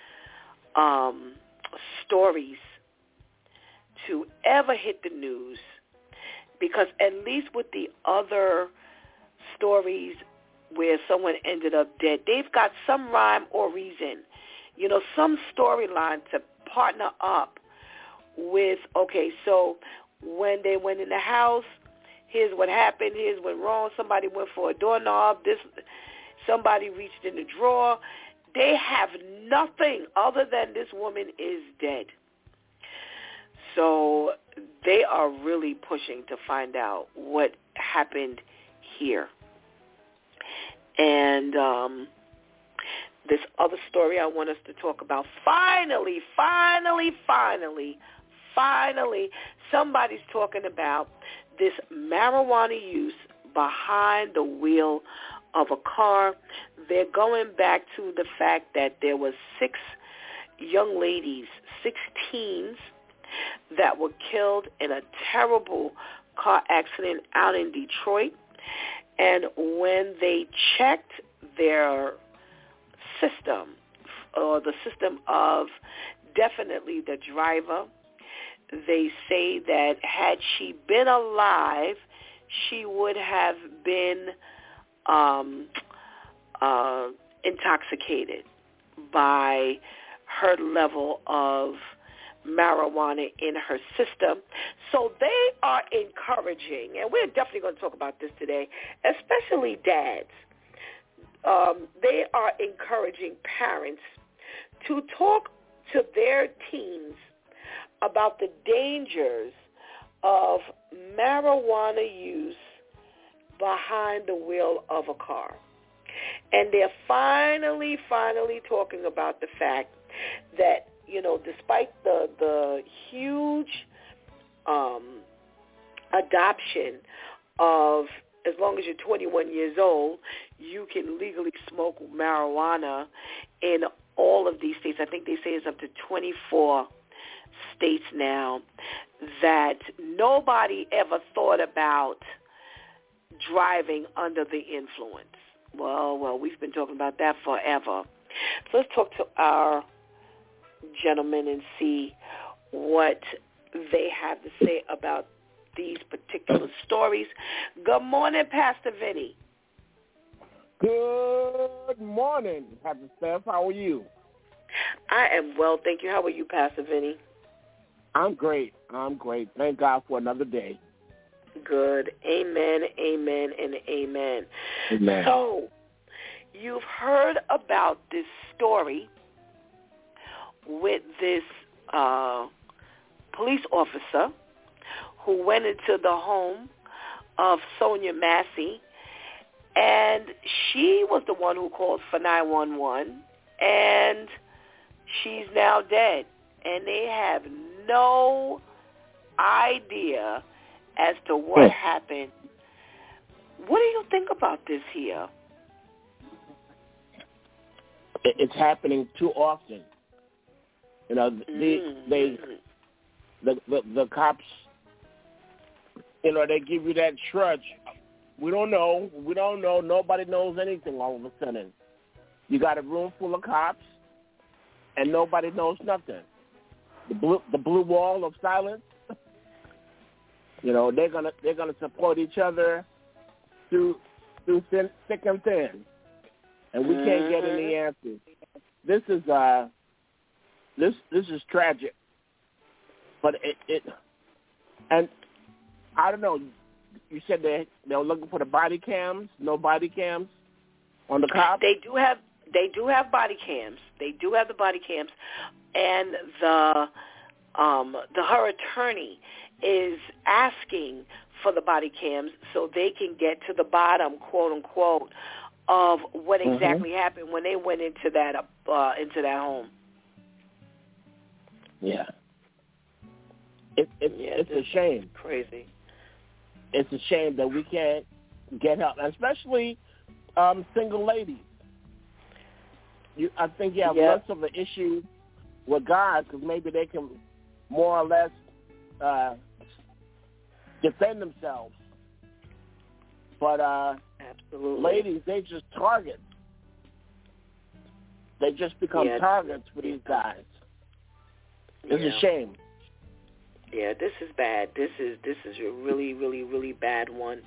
stories to ever hit the news, because at least with the other stories where someone ended up dead, they've got some rhyme or reason, some storyline to partner up with, okay, so when they went in the house, here's what happened, here's what wrong, somebody went for a doorknob, somebody reached in the drawer. They have nothing other than this woman is dead. So they are really pushing to find out what happened here. And this other story I want us to talk about, finally, somebody's talking about this marijuana use behind the wheel of a car. They're going back to the fact that there was 6 young ladies, 6 teens, that were killed in a terrible car accident out in Detroit. And when they checked their system, or the system of definitely the driver, they say that had she been alive, she would have been intoxicated by her level of marijuana in her system. So they are encouraging, and we're definitely going to talk about this today, especially dads. They are encouraging parents to talk to their teens about the dangers of marijuana use behind the wheel of a car. And they're finally talking about the fact that, despite the huge adoption of, as long as you're 21 years old, you can legally smoke marijuana in all of these states. I think they say it's up to 24 states now, that nobody ever thought about driving under the influence. Well, we've been talking about that forever. So let's talk to our gentlemen and see what they have to say about these particular stories. Good morning, Pastor Vinny. Good morning, Pastor Steph. How are you? I am well, thank you. How are you, Pastor Vinny? I'm great. Thank God for another day. Good. Amen, amen, and amen. Amen. So, you've heard about this story with this police officer who went into the home of Sonia Massey, and she was the one who called for 911, and she's now dead. And they have no idea as to what happened. What do you think about this here? It's happening too often. The cops, they give you that shrug. We don't know. Nobody knows anything all of a sudden. You got a room full of cops, and nobody knows nothing. The blue wall of silence. They're gonna support each other through thick and thin, and we can't get any answers. This is tragic, but and I don't know. You said they were looking for the body cams. No body cams on the cops. They do have body cams. They do have the body cams, and her attorney is asking for the body cams so they can get to the bottom, quote unquote, of what exactly happened when they went into that home. Yeah. It's a shame. Crazy. It's a shame that we can't get help, especially single ladies. I think you have less of an issue with guys because maybe they can more or less defend themselves. But absolutely, ladies, they just targets. They just become targets for these guys. It's a shame. Yeah, this is bad. This is a really, really, really bad one.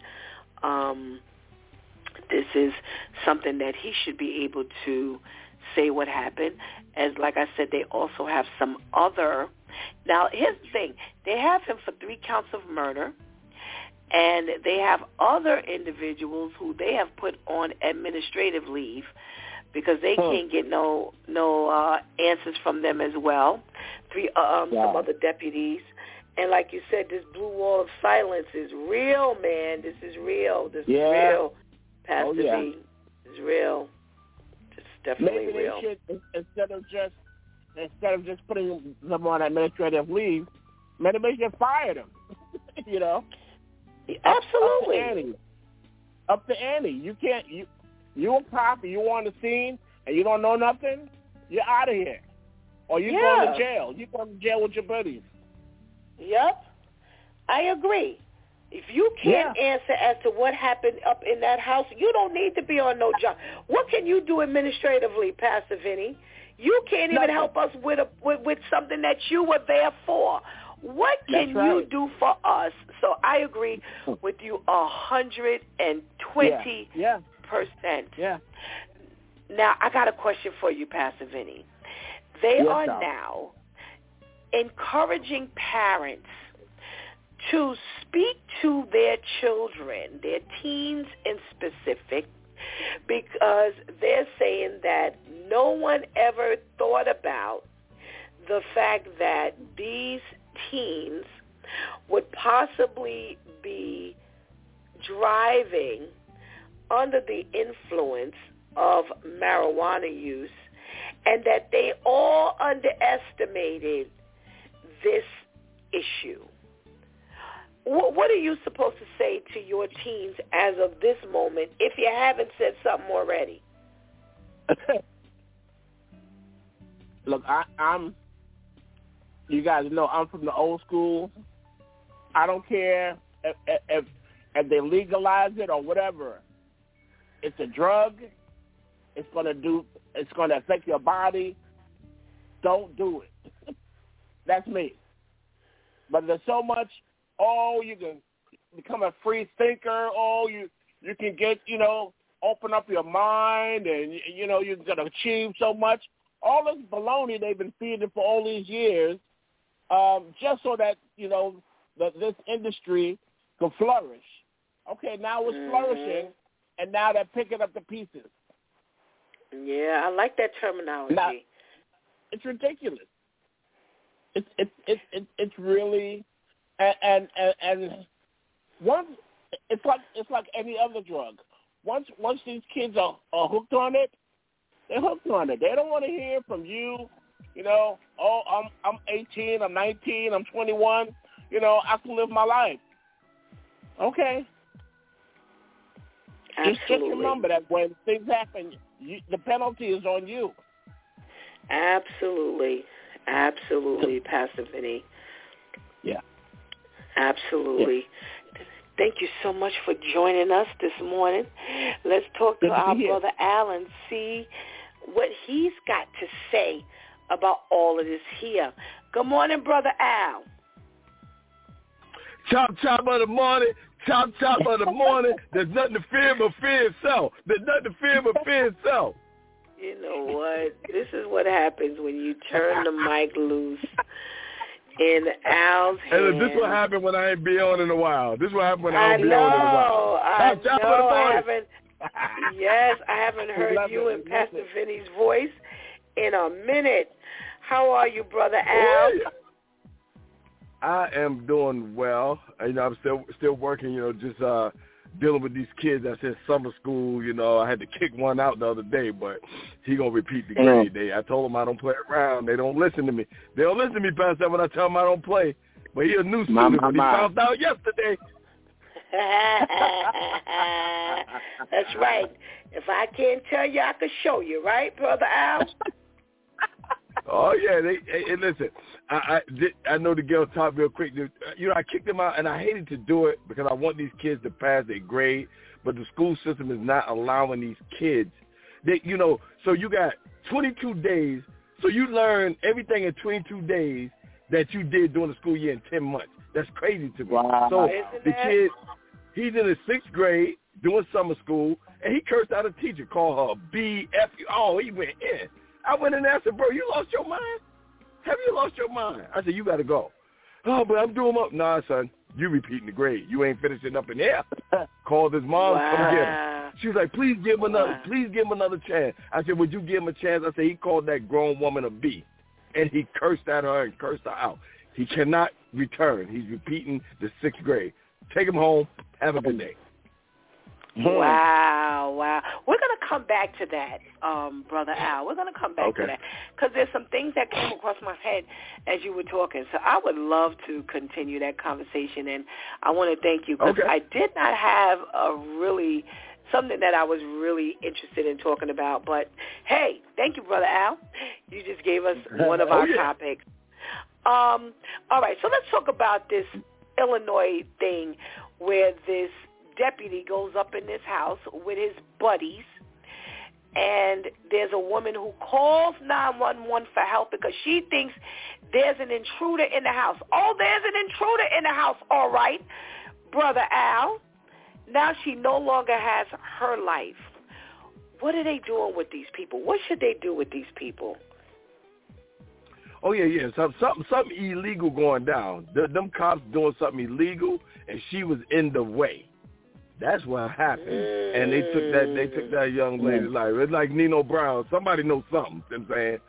This is something that he should be able to say what happened. As like I said, they also have some other. Now, here's the thing. They have him for 3 counts of murder, and they have other individuals who they have put on administrative leave because they can't get no answers from them as well. Some other deputies. And like you said, this blue wall of silence is real, man. This is real. This is real. Pastor B. This is real. It's definitely real. Maybe they should, instead of just putting them on administrative leave, maybe they should fire them. You know? Absolutely. Up the ante. You can't. You a cop and you on the scene and you don't know nothing. You're out of here, or you going to jail. You going to jail with your buddies. Yep, I agree. If you can't answer as to what happened up in that house, you don't need to be on no job. What can you do administratively, Pastor Vinny? You can't even help us with something that you were there for. What can you do for us? So I agree with you 120%. Yeah. Now, I got a question for you, Pastor Vinny. They are now encouraging parents to speak to their children, their teens in specific, because they're saying that no one ever thought about the fact that these teens would possibly be driving under the influence of marijuana use, and that they all underestimated this issue. What are you supposed to say to your teens as of this moment if you haven't said something already? Look, I'm. You guys know I'm from the old school. I don't care if they legalize it or whatever. It's a drug. It's gonna affect your body. Don't do it. That's me. But there's so much. Oh, you can become a free thinker. Oh, you can get, open up your mind, and you're gonna achieve so much. All this baloney they've been feeding for all these years, just so that that this industry can flourish. Okay, now it's flourishing, and now they're picking up the pieces. Yeah, I like that terminology. Now, it's ridiculous. It's really, and once it's like any other drug. Once these kids are hooked on it, they're hooked on it. They don't want to hear from you. Oh, I'm 18, I'm 19, I'm 21. I can live my life. Okay. Absolutely. Just remember that when things happen, the penalty is on you. Absolutely, Pastor Vinny. Yeah. Absolutely. Yeah. Thank you so much for joining us this morning. Let's talk to our brother Al and see what he's got to say about all of this here. Good morning, Brother Al. Chop, chop of the morning. Chop, chop of the morning. There's nothing to fear but fear itself. There's nothing to fear but fear itself. You know what? This is what happens when you turn the mic loose in Al's hand. And this is what happened when I ain't be on in a while. This is what happened when I don't be on in a while. I haven't heard you and Pastor Vinny's voice in a minute. How are you, Brother Al? I am doing well. I'm still working, just dealing with these kids that's in summer school. You know, I had to kick one out the other day, but he going to repeat the grade. I told him I don't play around. They don't listen to me. They don't listen to me past that when I tell them I don't play. But he a new student, but he found out yesterday. That's right. If I can't tell you, I can show you, right, Brother Al? Oh, yeah. Hey, listen, I know the girl talked real quick. You know, I kicked them out, and I hated to do it because I want these kids to pass their grade, but the school system is not allowing these kids. You know, so you got 22 days, so you learn everything in 22 days that you did during the school year in 10 months. That's crazy to me. Wow. So the kid, he's in the 6th grade doing summer school, and he cursed out a teacher, called her B-F-U. Oh, he went in. I went in there and said, bro, you lost your mind? Have you lost your mind? I said, you got to go. Oh, but I'm doing up. Nah, son, you repeating the grade. You ain't finishing up in there. Called his mom, come get him. She was like, please give him another chance. I said, would you give him a chance? I said, he called that grown woman a B, and he cursed at her and cursed her out. He cannot return. He's repeating the 6th grade. Take him home. Have a good day. Wow. We're going to come back to that, Brother Al. We're going to come back to that because there's some things that came across my head as you were talking. So I would love to continue that conversation, and I want to thank you because I did not have something that I was really interested in talking about. But, hey, thank you, Brother Al. You just gave us one of our topics. All right, so let's talk about this Illinois thing where this deputy goes up in this house with his buddies, and there's a woman who calls 911 for help because she thinks there's an intruder in the house. Oh, there's an intruder in the house. All right, Brother Al. Now she no longer has her life. What are they doing with these people? What should they do with these people? Oh, yeah. Something illegal going down. Them cops doing something illegal, and she was in the way. That's what happened. And they took that young lady's life. It's like Nino Brown. Somebody knows something, you know what I'm saying?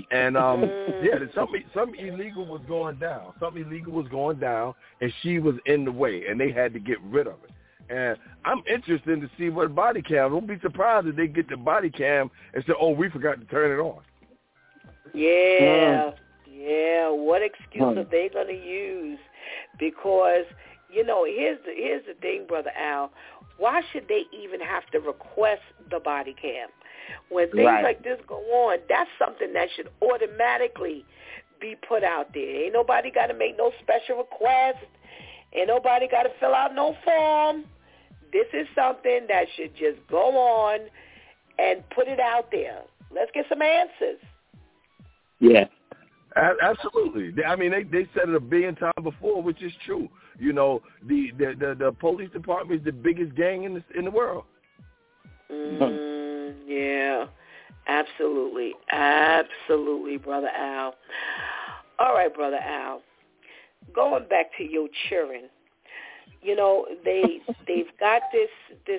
And, something illegal was going down. Something illegal was going down, and she was in the way, and they had to get rid of it. And I'm interested to see what body cam. Don't be surprised if they get the body cam and say, oh, we forgot to turn it on. Yeah. What excuse are they going to use? Because, you know, here's the thing, Brother Al. Why should they even have to request the body cam? When things like this go on, that's something that should automatically be put out there. Ain't nobody got to make no special request. Ain't nobody got to fill out no form. This is something that should just go on and put it out there. Let's get some answers. Yeah. Absolutely. I mean, they said it 1 billion times before, which is true. You know, the police department is the biggest gang in the world. Yeah, absolutely, Brother Al. All right, Brother Al. Going back to your children, you know they've got this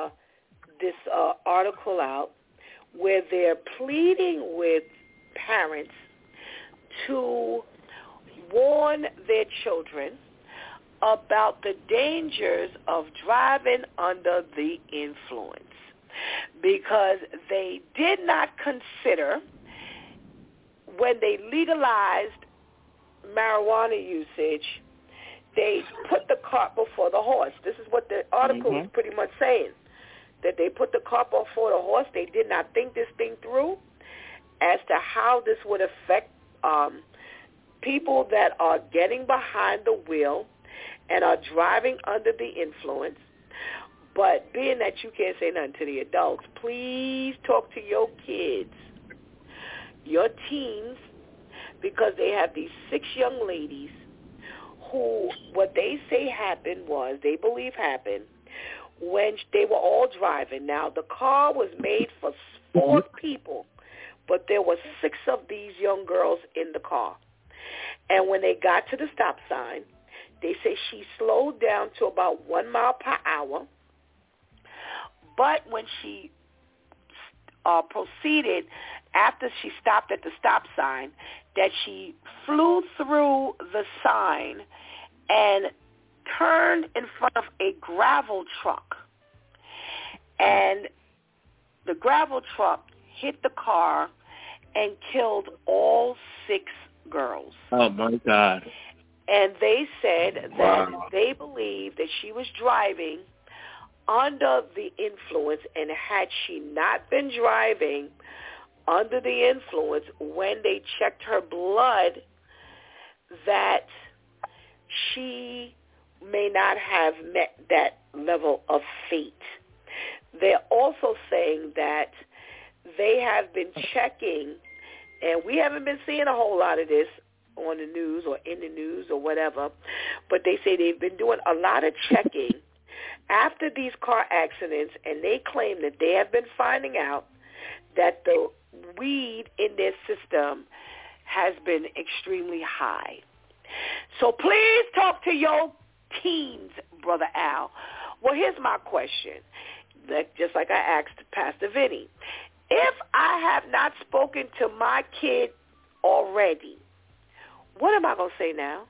article out where they're pleading with parents to warn their children about the dangers of driving under the influence because they did not consider when they legalized marijuana usage, they put the cart before the horse. This is what the article is pretty much saying, that they put the cart before the horse. They did not think this thing through as to how this would affect people that are getting behind the wheel and are driving under the influence. But being that you can't say nothing to the adults, please talk to your kids, your teens, because they have these 6 young ladies who, what they say happened was, they believe happened, when they were all driving. Now, the car was made for 4 people, but there were 6 of these young girls in the car. And when they got to the stop sign, they say she slowed down to about 1 mile per hour. But when she proceeded, after she stopped at the stop sign, that she flew through the sign and turned in front of a gravel truck, and the gravel truck hit the car and killed all 6 girls. Oh, my God. And they said that they believe that she was driving under the influence, and had she not been driving under the influence when they checked her blood, that she may not have met that level of fate. They're also saying that they have been checking, and we haven't been seeing a whole lot of this on the news or in the news or whatever, but they say they've been doing a lot of checking after these car accidents, and they claim that they have been finding out that the weed in their system has been extremely high. So please talk to your teens, Brother Al. Well, here's my question, just like I asked Pastor Vinny. If I have not spoken to my kid already, what am I going to say now?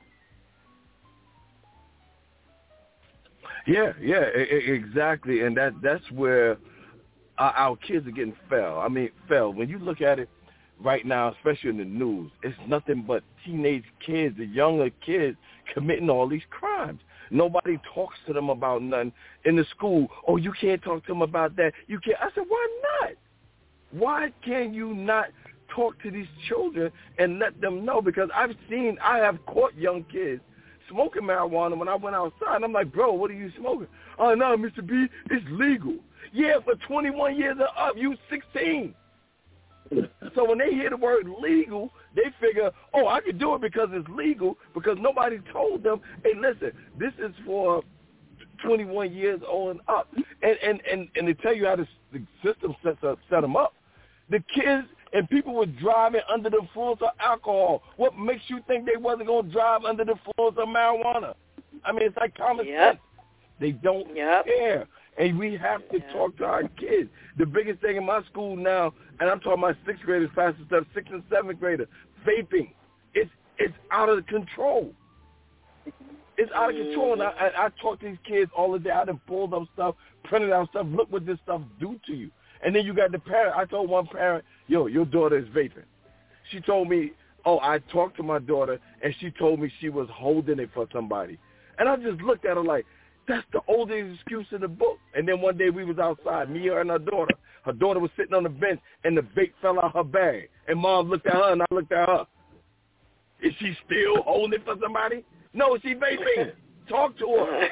Yeah, exactly, and that's where our kids are getting fell. When you look at it right now, especially in the news, it's nothing but teenage kids, the younger kids, committing all these crimes. Nobody talks to them about nothing in the school. Oh, you can't talk to them about that. You can't. I said, why not? Why can you not talk to these children and let them know? Because I have caught young kids smoking marijuana when I went outside. And I'm like, bro, what are you smoking? Oh, no, Mr. B, it's legal. Yeah, for 21 years and up, you 16. So when they hear the word legal, they figure, oh, I can do it because it's legal, because nobody told them, hey, listen, this is for 21 years old and up. And they tell you how the system set them up. The kids and people were driving under the influence of alcohol. What makes you think they wasn't going to drive under the influence of marijuana? I mean, it's like common sense. They don't care. And we have to talk to our kids. The biggest thing in my school now, and I'm talking about 6th graders, Pastor Steph, 6th and 7th graders, vaping. It's out of control. It's out of control. And I talk to these kids all the day. I done pulled up stuff, printed out stuff. Look what this stuff do to you. And then you got the parent. I told one parent, yo, your daughter is vaping. She told me, oh, I talked to my daughter, and she told me she was holding it for somebody. And I just looked at her like, that's the oldest excuse in the book. And then one day we was outside, me, her, and her daughter. Her daughter was sitting on the bench, and the vape fell out her bag. And Mom looked at her, and I looked at her. Is she still holding it for somebody? No, she vaping. Talk to her.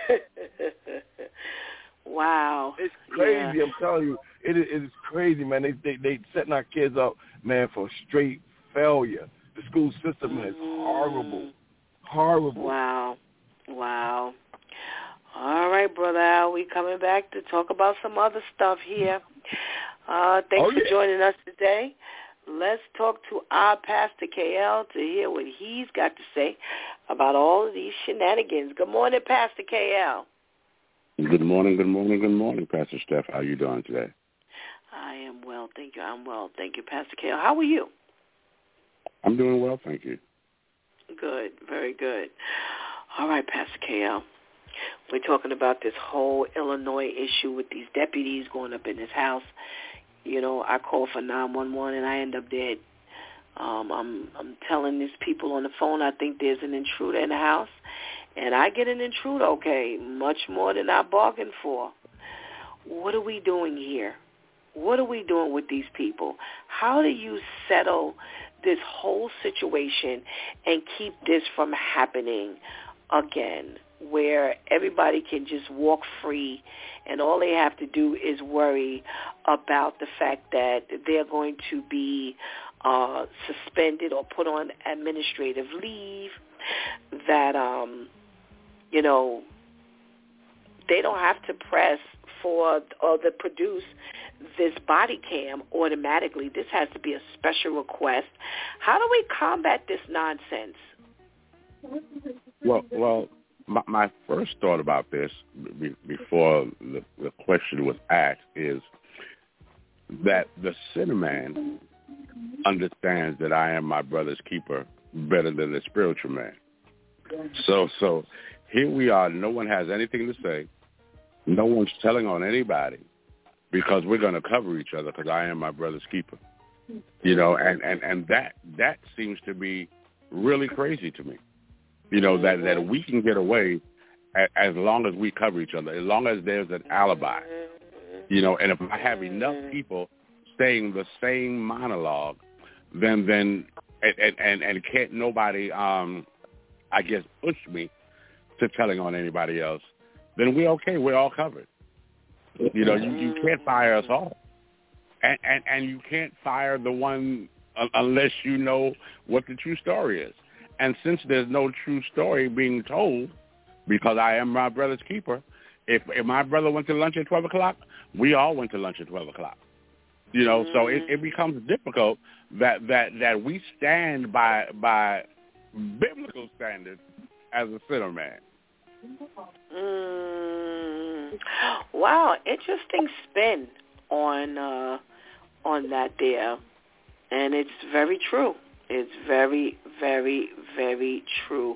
Wow. It's crazy, I'm telling you. It is crazy, man. They setting our kids up, man, for straight failure. The school system is horrible. Horrible. Wow. All right, Brother Al, we coming back to talk about some other stuff here. Thanks for joining us today. Let's talk to our Pastor KL to hear what he's got to say about all of these shenanigans. Good morning, Pastor KL. Good morning, Pastor Steph. How are you doing today? I am well, thank you. I'm well, thank you, Pastor KL. How are you? I'm doing well, thank you. Good, very good. All right, Pastor KL. We're talking about this whole Illinois issue with these deputies going up in this house. You know, I call for 911 and I end up dead. I'm telling these people on the phone I think there's an intruder in the house, and I get an intruder, okay, much more than I bargained for. What are we doing here? What are we doing with these people? How do you settle this whole situation and keep this from happening again, where everybody can just walk free and all they have to do is worry about the fact that they're going to be suspended or put on administrative leave, that, you know, they don't have to press for or to produce this body cam automatically. This has to be a special request. How do we combat this nonsense? Well, my first thought about this before the question was asked is that the sinner man understands that I am my brother's keeper better than the spiritual man. So Here we are. No one has anything to say. No one's telling on anybody because we're going to cover each other because I am my brother's keeper. You know, and that seems to be really crazy to me. You know, that we can get away as long as we cover each other, as long as there's an alibi. You know, and if I have enough people saying the same monologue, then and can't nobody, I guess, push me to telling on anybody else, then we're okay. We're all covered. You know, you can't fire us all. And you can't fire the one unless you know what the true story is. And since there's no true story being told, because I am my brother's keeper, if my brother went to lunch at 12 o'clock, we all went to lunch at 12 o'clock. You know, so it becomes difficult that we stand by biblical standards as a sinner man. Wow, interesting spin on that there, and it's very true. It's very, very, very true.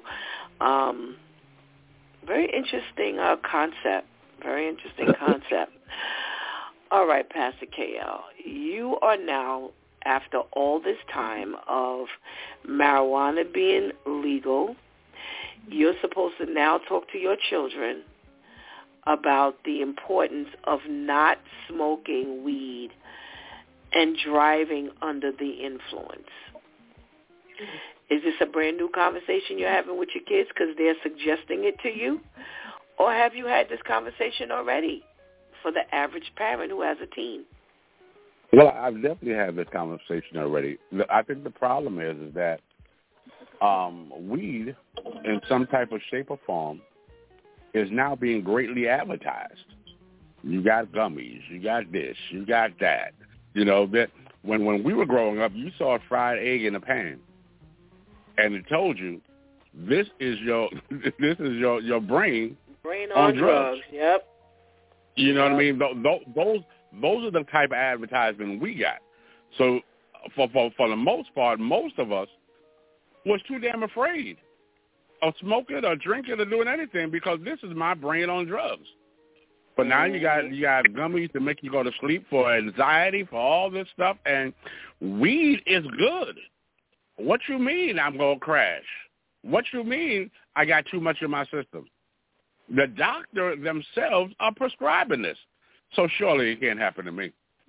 Very interesting concept. Very interesting concept. All right, Pastor KL, you are now, after all this time of marijuana being legal, you're supposed to now talk to your children about the importance of not smoking weed and driving under the influence. Is this a brand new conversation you're having with your kids because they're suggesting it to you? Or have you had this conversation already for the average parent who has a teen? Well, I've definitely had this conversation already. I think the problem is that weed, in some type of shape or form, is now being greatly advertised. You got gummies, you got this, you got that. You know, that when we were growing up, you saw a fried egg in a pan, and it told you this is your brain on drugs. Yep. You know what I mean? Those are the type of advertisement we got. So for the most part, most of us was too damn afraid of smoking or drinking or doing anything because this is my brain on drugs. But now you got gummies to make you go to sleep, for anxiety, for all this stuff, and weed is good. What you mean I'm going to crash? What you mean I got too much in my system? The doctor themselves are prescribing this. So surely it can't happen to me.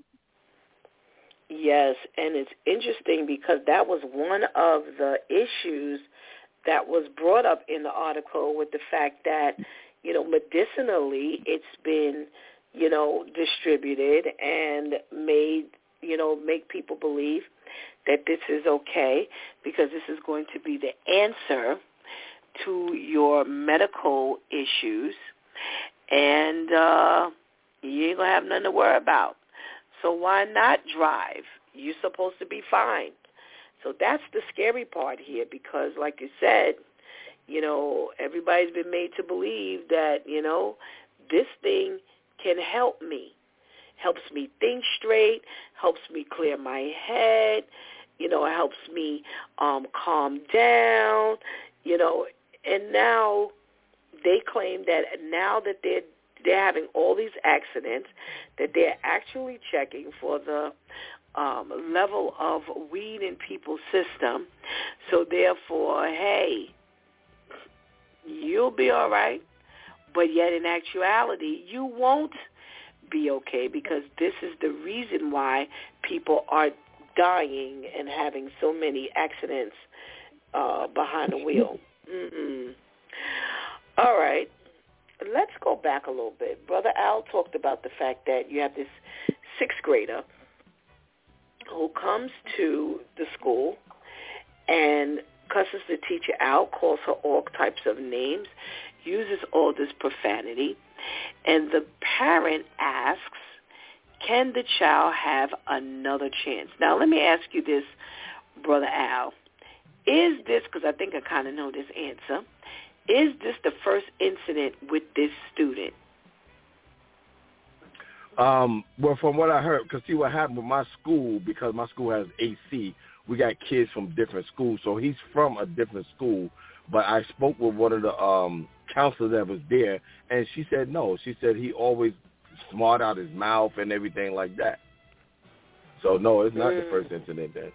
Yes, and it's interesting because that was one of the issues that was brought up in the article with the fact that, you know, medicinally it's been, you know, distributed and made, you know, make people believe that this is okay because this is going to be the answer to your medical issues, and you ain't going to have nothing to worry about. So why not drive? You're supposed to be fine. So that's the scary part here because, like you said, you know, everybody's been made to believe that, you know, this thing can help me. Helps me think straight, helps me clear my head, you know, it helps me calm down, you know. And now they claim that now that they're having all these accidents, that they're actually checking for the level of weed in people's system. So therefore, hey, you'll be all right. But yet in actuality, you won't be okay because this is the reason why people are dying and having so many accidents behind the wheel. All right. Let's go back a little bit. Brother Al talked about the fact that you have this sixth grader who comes to the school and cusses the teacher out, calls her all types of names, uses all this profanity, and the parent asks, can the child have another chance? Now, let me ask you this, Brother Al. Is this, because I think I kind of know this answer, is this the first incident with this student? Well, from what I heard, because see what happened with my school, because my school has AC, we got kids from different schools, so he's from a different school. But I spoke with one of the counselors that was there, and she said no. She said he always smart out his mouth and everything like that. So, no, it's not the first incident then.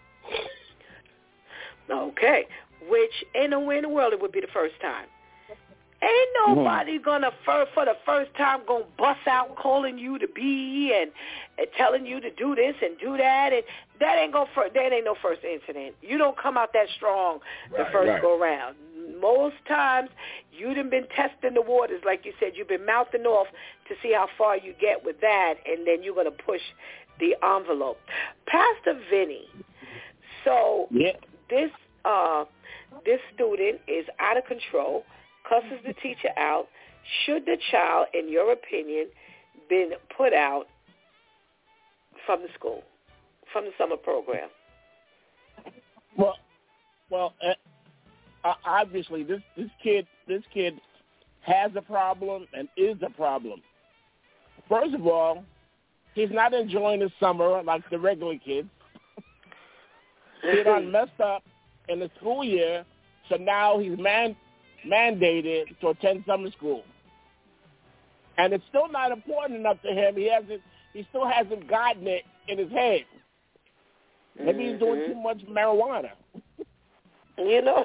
Okay. Which ain't nowhere in the world it would be the first time. Ain't nobody gonna for the first time gonna bust out calling you to be and telling you to do this and do that, and that ain't no first incident. You don't come out that strong the first go round. Most times you done been testing the waters, like you said. You've been mouthing off to see how far you get with that, and then you're gonna push the envelope. Pastor Vinny, so this student is out of control, cusses the teacher out. Should the child, in your opinion, been put out from the school, from the summer program? Well, obviously this kid has a problem and is a problem. First of all, he's not enjoying the summer like the regular kids. He done messed up in the school year, so now he's mandated to attend summer school. And it's still not important enough to him. He still hasn't gotten it in his head. Maybe he's doing too much marijuana. You know?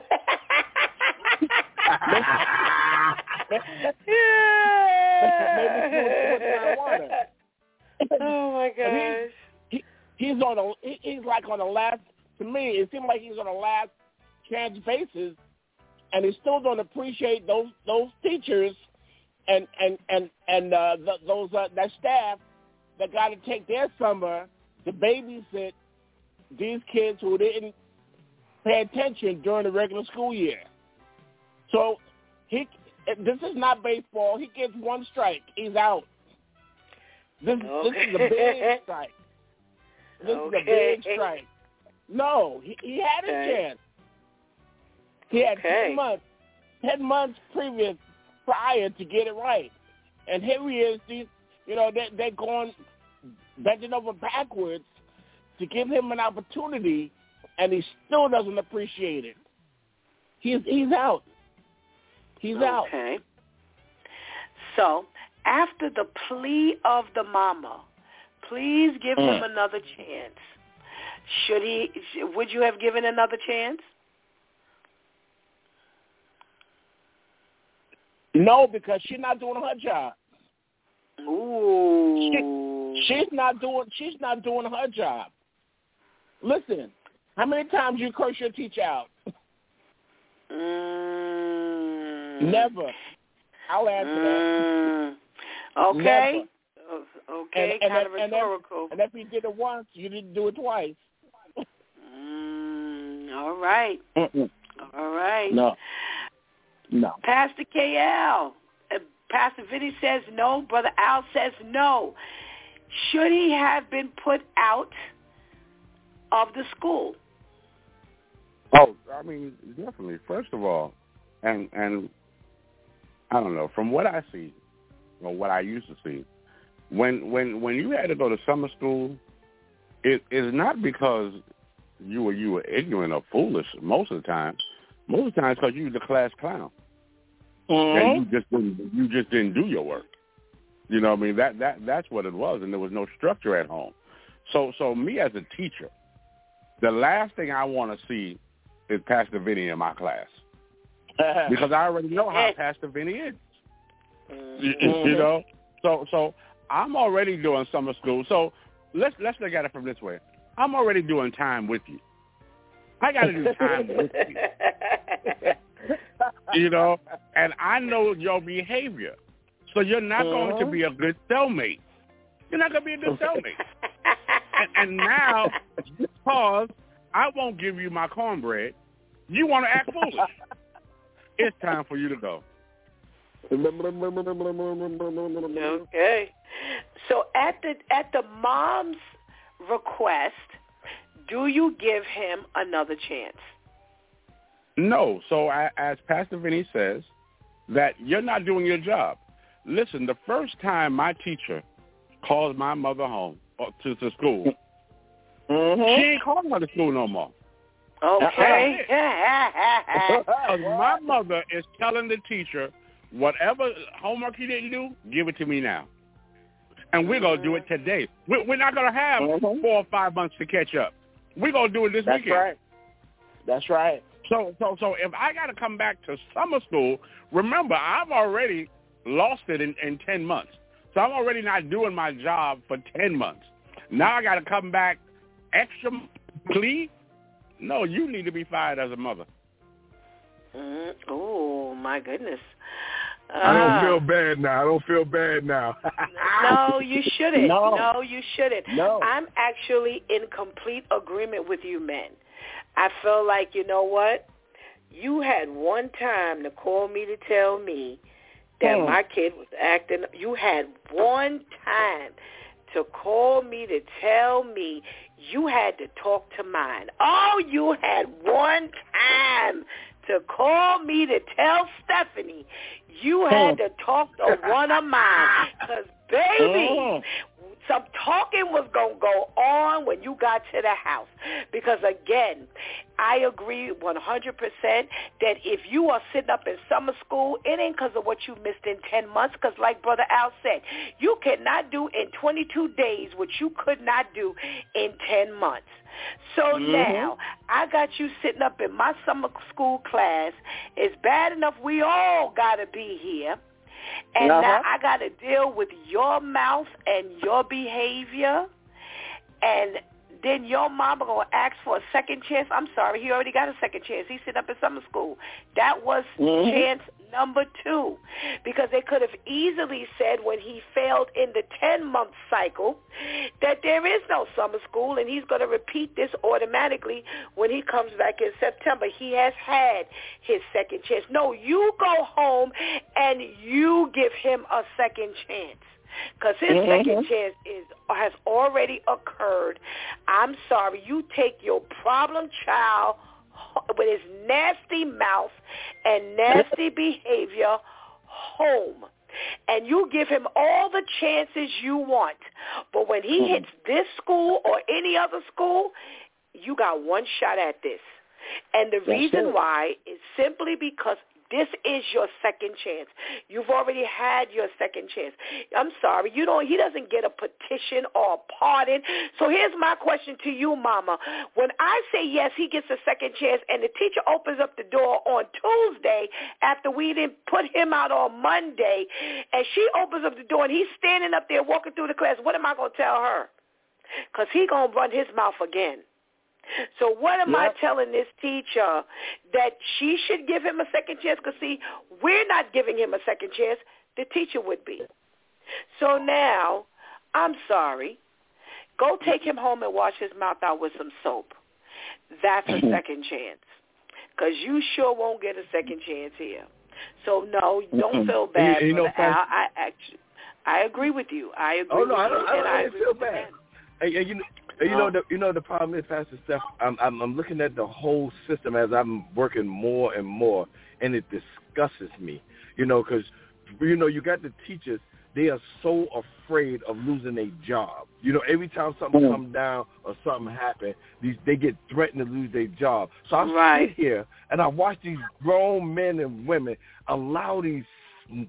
Maybe he's doing too much marijuana. Oh my gosh. He's like on the last, to me, it seems like he's on the last chance basis, and he still don't appreciate those teachers and those that staff that got to take their summer to babysit these kids who didn't pay attention during the regular school year. So this is not baseball. He gets one strike. He's out. This is a big strike. This is a big strike. No, he had a chance. He had 10 months prior to get it right. And here he is, they're going bending over backwards to give him an opportunity, and he still doesn't appreciate it. He's out. He's out. Okay. So, after the plea of the mama, please give him another chance. Would you have given another chance? No, because she's not doing her job. Ooh. She's not doing her job. Listen, how many times you curse your teacher out? Never. I'll answer that. Okay. Never. Okay, kind of rhetorical. And if you did it once, you didn't do it twice. All right. All right. No. Pastor KL. Pastor Vinny says no. Brother Al says no. Should he have been put out of the school? Oh, I mean, definitely. First of all, and I don't know, from what I see, or what I used to see, when you had to go to summer school, it is not because you were ignorant or foolish most of the time. Most of the time it's because you were the class clown. And you just didn't do your work. You know what I mean? That's what it was, and there was no structure at home. So me as a teacher, the last thing I want to see is Pastor Vinny in my class. Because I already know how Pastor Vinny is. You know? So I'm already doing summer school. So let's look at it from this way. I'm already doing time with you. I got to do time with you. You know? And I know your behavior. So you're not going to be a good cellmate. You're not going to be a good cellmate. And now, because I won't give you my cornbread, you want to act foolish. It's time for you to go. Okay. So at the mom's request, do you give him another chance? No. So as Pastor Vinny says, that you're not doing your job. Listen, the first time my teacher called my mother home to school, she ain't calling her to school no more. Okay. My mother is telling the teacher, whatever homework he didn't do, give it to me now. And we're going to do it today. We're not going to have 4 or 5 months to catch up. We're going to do it this weekend. Right. That's right. So if I got to come back to summer school, remember, I've already lost it in 10 months. So I'm already not doing my job for 10 months. Now I got to come back extra plea? No, you need to be fired as a mother. Oh, my goodness. I don't feel bad now. No, you shouldn't. No, you shouldn't. No. I'm actually in complete agreement with you men. I feel like, you know what? You had one time to call me to tell me that my kid was acting. You had one time to call me to tell me you had to talk to mine. Oh, you had one time to call me to tell Stephanie you had to talk to one of mine. Because, baby, some talking was going to go on when you got to the house. Because, again, I agree 100% that if you are sitting up in summer school, it ain't because of what you missed in 10 months. Because like Brother Al said, you cannot do in 22 days what you could not do in 10 months. So now, I got you sitting up in my summer school class. It's bad enough we all got to be here. And now I got to deal with your mouth and your behavior. And then your mama going to ask for a second chance. I'm sorry, he already got a second chance. He's sitting up in summer school. That was chance number 2. Because they could have easily said when he failed in the 10-month cycle that there is no summer school and he's going to repeat this automatically when he comes back in September. He has had his second chance. No, you go home and you give him a second chance. Because his second chance has already occurred. I'm sorry. You take your problem child with his nasty mouth and nasty behavior home. And you give him all the chances you want. But when he hits this school or any other school, you got one shot at this. And the reason why is simply because this is your second chance. You've already had your second chance. I'm sorry, he doesn't get a petition or a pardon. So here's my question to you, Mama. When I say yes, he gets a second chance, and the teacher opens up the door on Tuesday after we didn't put him out on Monday, and she opens up the door, and he's standing up there walking through the class, what am I going to tell her? Because he's going to run his mouth again. So what am I telling this teacher? That she should give him a second chance? Because, see, we're not giving him a second chance. The teacher would be. So now, I'm sorry. Go take him home and wash his mouth out with some soap. That's a second chance. Because you sure won't get a second chance here. So, no, don't feel bad. I agree with you. I agree with you. I don't feel bad. You know the problem is, Pastor Steph, I'm looking at the whole system as I'm working more and more, and it disgusts me. Because you got the teachers, they are so afraid of losing their job. Every time something comes down or something happens, they get threatened to lose their job. So I sit here and I watch these grown men and women allow these 10,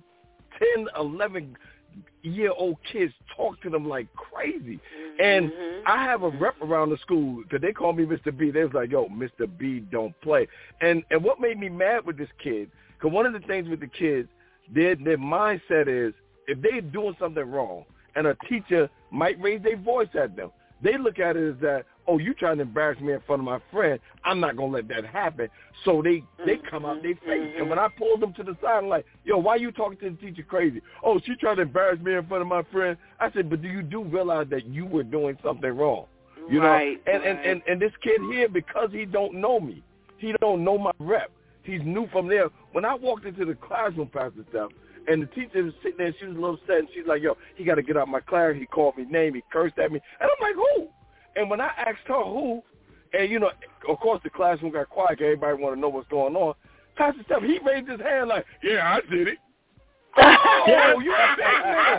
11-year-old kids talk to them like crazy. And I have a rep around the school because they call me Mr. B. They was like, yo, Mr. B don't play. And what made me mad with this kid, because one of the things with the kids, their mindset is if they're doing something wrong and a teacher might raise their voice at them, they look at it as that, oh, you trying to embarrass me in front of my friend, I'm not going to let that happen. So they come out their face. And when I pulled them to the side, I'm like, yo, why you talking to the teacher crazy? Oh, she trying to embarrass me in front of my friend. I said, but do you realize that you were doing something wrong? You know? And this kid here, because he don't know me, he don't know my rep, he's new from there. When I walked into the classroom, Pastor Steph, and the teacher was sitting there, she was a little sad, and she's like, yo, he got to get out my class. He called me name. He cursed at me. And I'm like, who? And when I asked her who, and, of course the classroom got quiet. Everybody want to know what's going on. Pastor Steph, he raised his hand like, yeah, I did it. Oh, you a big man.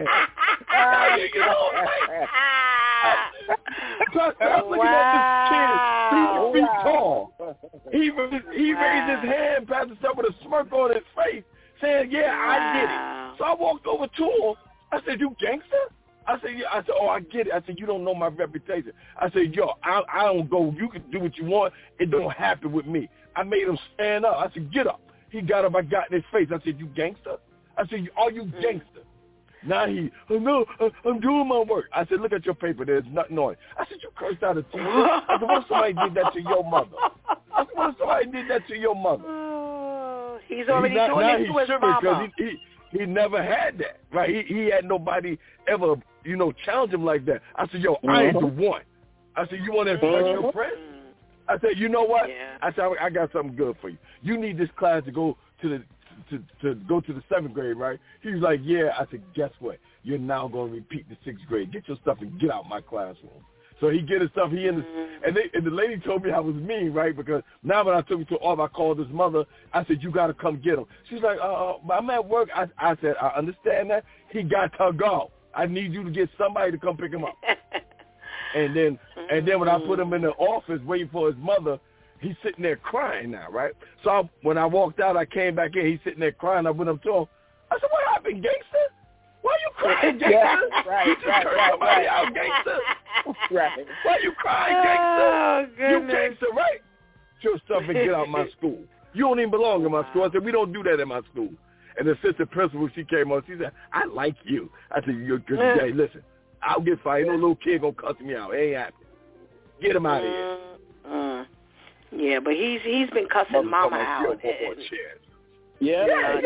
Pastor, I'm looking at this kid, 3 feet tall. He raised his hand, Pastor Steph, with a smirk on his face, saying, yeah, I get it. So I walked over to him. I said, you gangster? I said, yeah. I said, oh, I get it. I said, you don't know my reputation. I said, yo, I don't go. You can do what you want. It don't happen with me. I made him stand up. I said, get up. He got up. I got in his face. I said, you gangster? I said, are you gangster? Now no, I'm doing my work. I said, look at your paper. There's nothing on it. I said, you cursed out a teacher. I said, what if somebody did that to your mother? I said, what if somebody did that to your mother? He's already doing it to his mama. He never had that, right? He had nobody ever, challenge him like that. I said, yo, I ain't the one. I said, you want to impress your friend? I said, you know what? Yeah. I said, I got something good for you. You need this class to go to the go to the 7th grade, right? He was like, yeah. I said, guess what? You're now going to repeat the 6th grade. Get your stuff and get out my classroom. So he get his stuff. And the lady told me I was mean, right? Because now when I took him to off, I called his mother. I said, you got to come get him. She's like, I'm at work. I said, I understand that. He got to go. I need you to get somebody to come pick him up. And then when I put him in the office waiting for his mother, he's sitting there crying now, right? So when I walked out, I came back in. He's sitting there crying. I went up to him. I said, what happened, gangster? Why you crying, gangster? Right, you just cursed somebody out, gangster. Right. Why you crying, gangster? Oh, You gangster, right? Get your stuff and get out my school. You don't even belong in my school. I said, we don't do that in my school. And the assistant principal, she came on. She said, I like you. I said, you're good. Hey, listen, I'll get fired. Ain't no little kid going to cuss me out. It ain't happening. Get him out of here. Yeah, but he's been cussing Mama out. Yeah.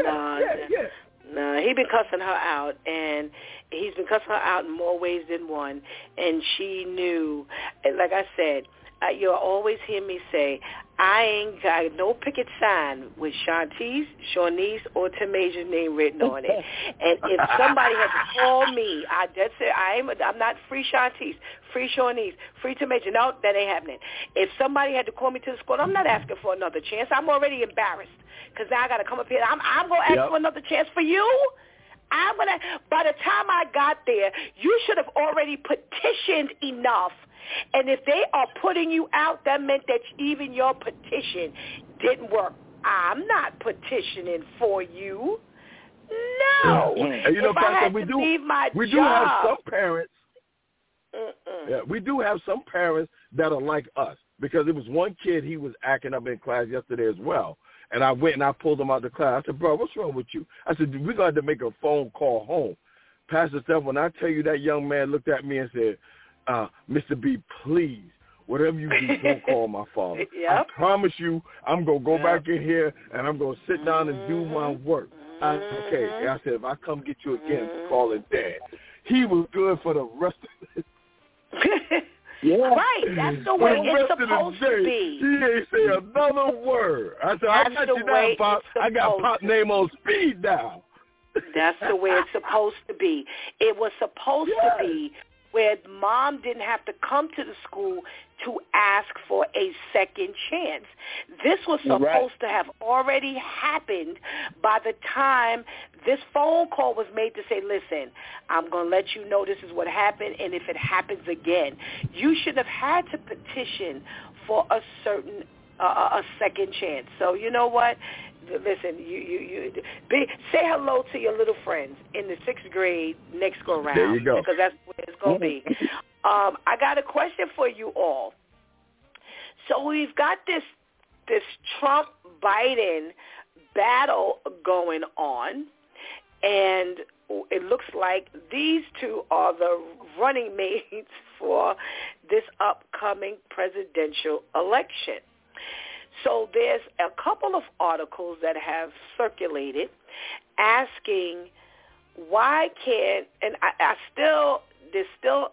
No, he's been cussing her out, and he's been cussing her out in more ways than one. And she knew, like I said, you'll always hear me say, I ain't got no picket sign with Shantice, Shawnice, or Tamaja's name written on it. And if somebody had to call me, I just say I'm not free Shantice, free Shawnice, free Tamaja. No, that ain't happening. If somebody had to call me to the school, I'm not asking for another chance. I'm already embarrassed because now I got to come up here. I'm going to ask for another chance for you. By the time I got there, you should have already petitioned enough. And if they are putting you out, that meant that even your petition didn't work. I'm not petitioning for you. No. And if I had to leave my job. Do have some parents. Yeah, we do have some parents that are like us. Because there was one kid, he was acting up in class yesterday as well. And I went and I pulled him out of the class. I said, bro, what's wrong with you? I said, we're going to make a phone call home. Pastor Steph, when I tell you that young man looked at me and said, Mr. B, please, whatever you do, don't call my father. I promise you I'm going to go back in here and I'm going to sit down and do my work. Okay. And I said, if I come get you again, call it Dad. He was good for the rest of it. Right, that's the way it's supposed to be. He ain't say another word. I said, I got you down, Pop. I got Pop name on speed dial. That's the way it's supposed to be. It was supposed to be where Mom didn't have to come to the school to ask for a second chance. This was supposed to have already happened by the time this phone call was made to say, listen, I'm going to let you know this is what happened, and if it happens again, you should have had to petition for a certain a second chance. So you know what? Listen, you say hello to your little friends in the 6th grade next go round. There you go. Because that's what it's going to be. I got a question for you all. So we've got this Trump-Biden battle going on, and it looks like these two are the running mates for this upcoming presidential election. So there's a couple of articles that have circulated asking why can't, and there's still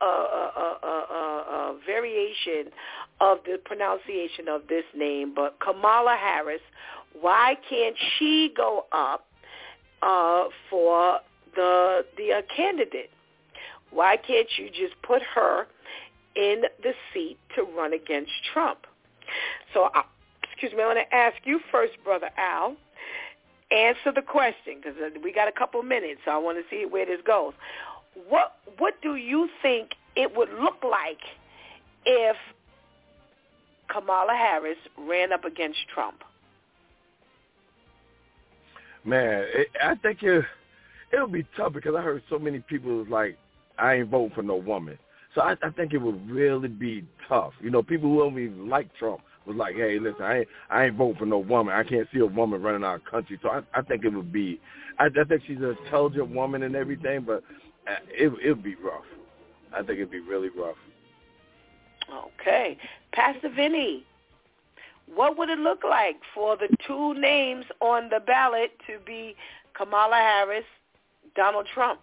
a variation of the pronunciation of this name, but Kamala Harris, why can't she go up for the candidate? Why can't you just put her in the seat to run against Trump? So I want to ask you first, Brother Al. Answer the question because we got a couple minutes, so I want to see where this goes. What do you think it would look like if Kamala Harris ran up against Trump? Man, I think it'll be tough because I heard so many people was like, I ain't voting for no woman. So I think it would really be tough. You know, people who don't even like Trump was like, hey, listen, I ain't voting for no woman. I can't see a woman running our country. So I think it would be, I think she's an intelligent woman and everything, but it would be rough. I think it'd be really rough. Okay. Pastor Vinny, what would it look like for the two names on the ballot to be Kamala Harris, Donald Trump?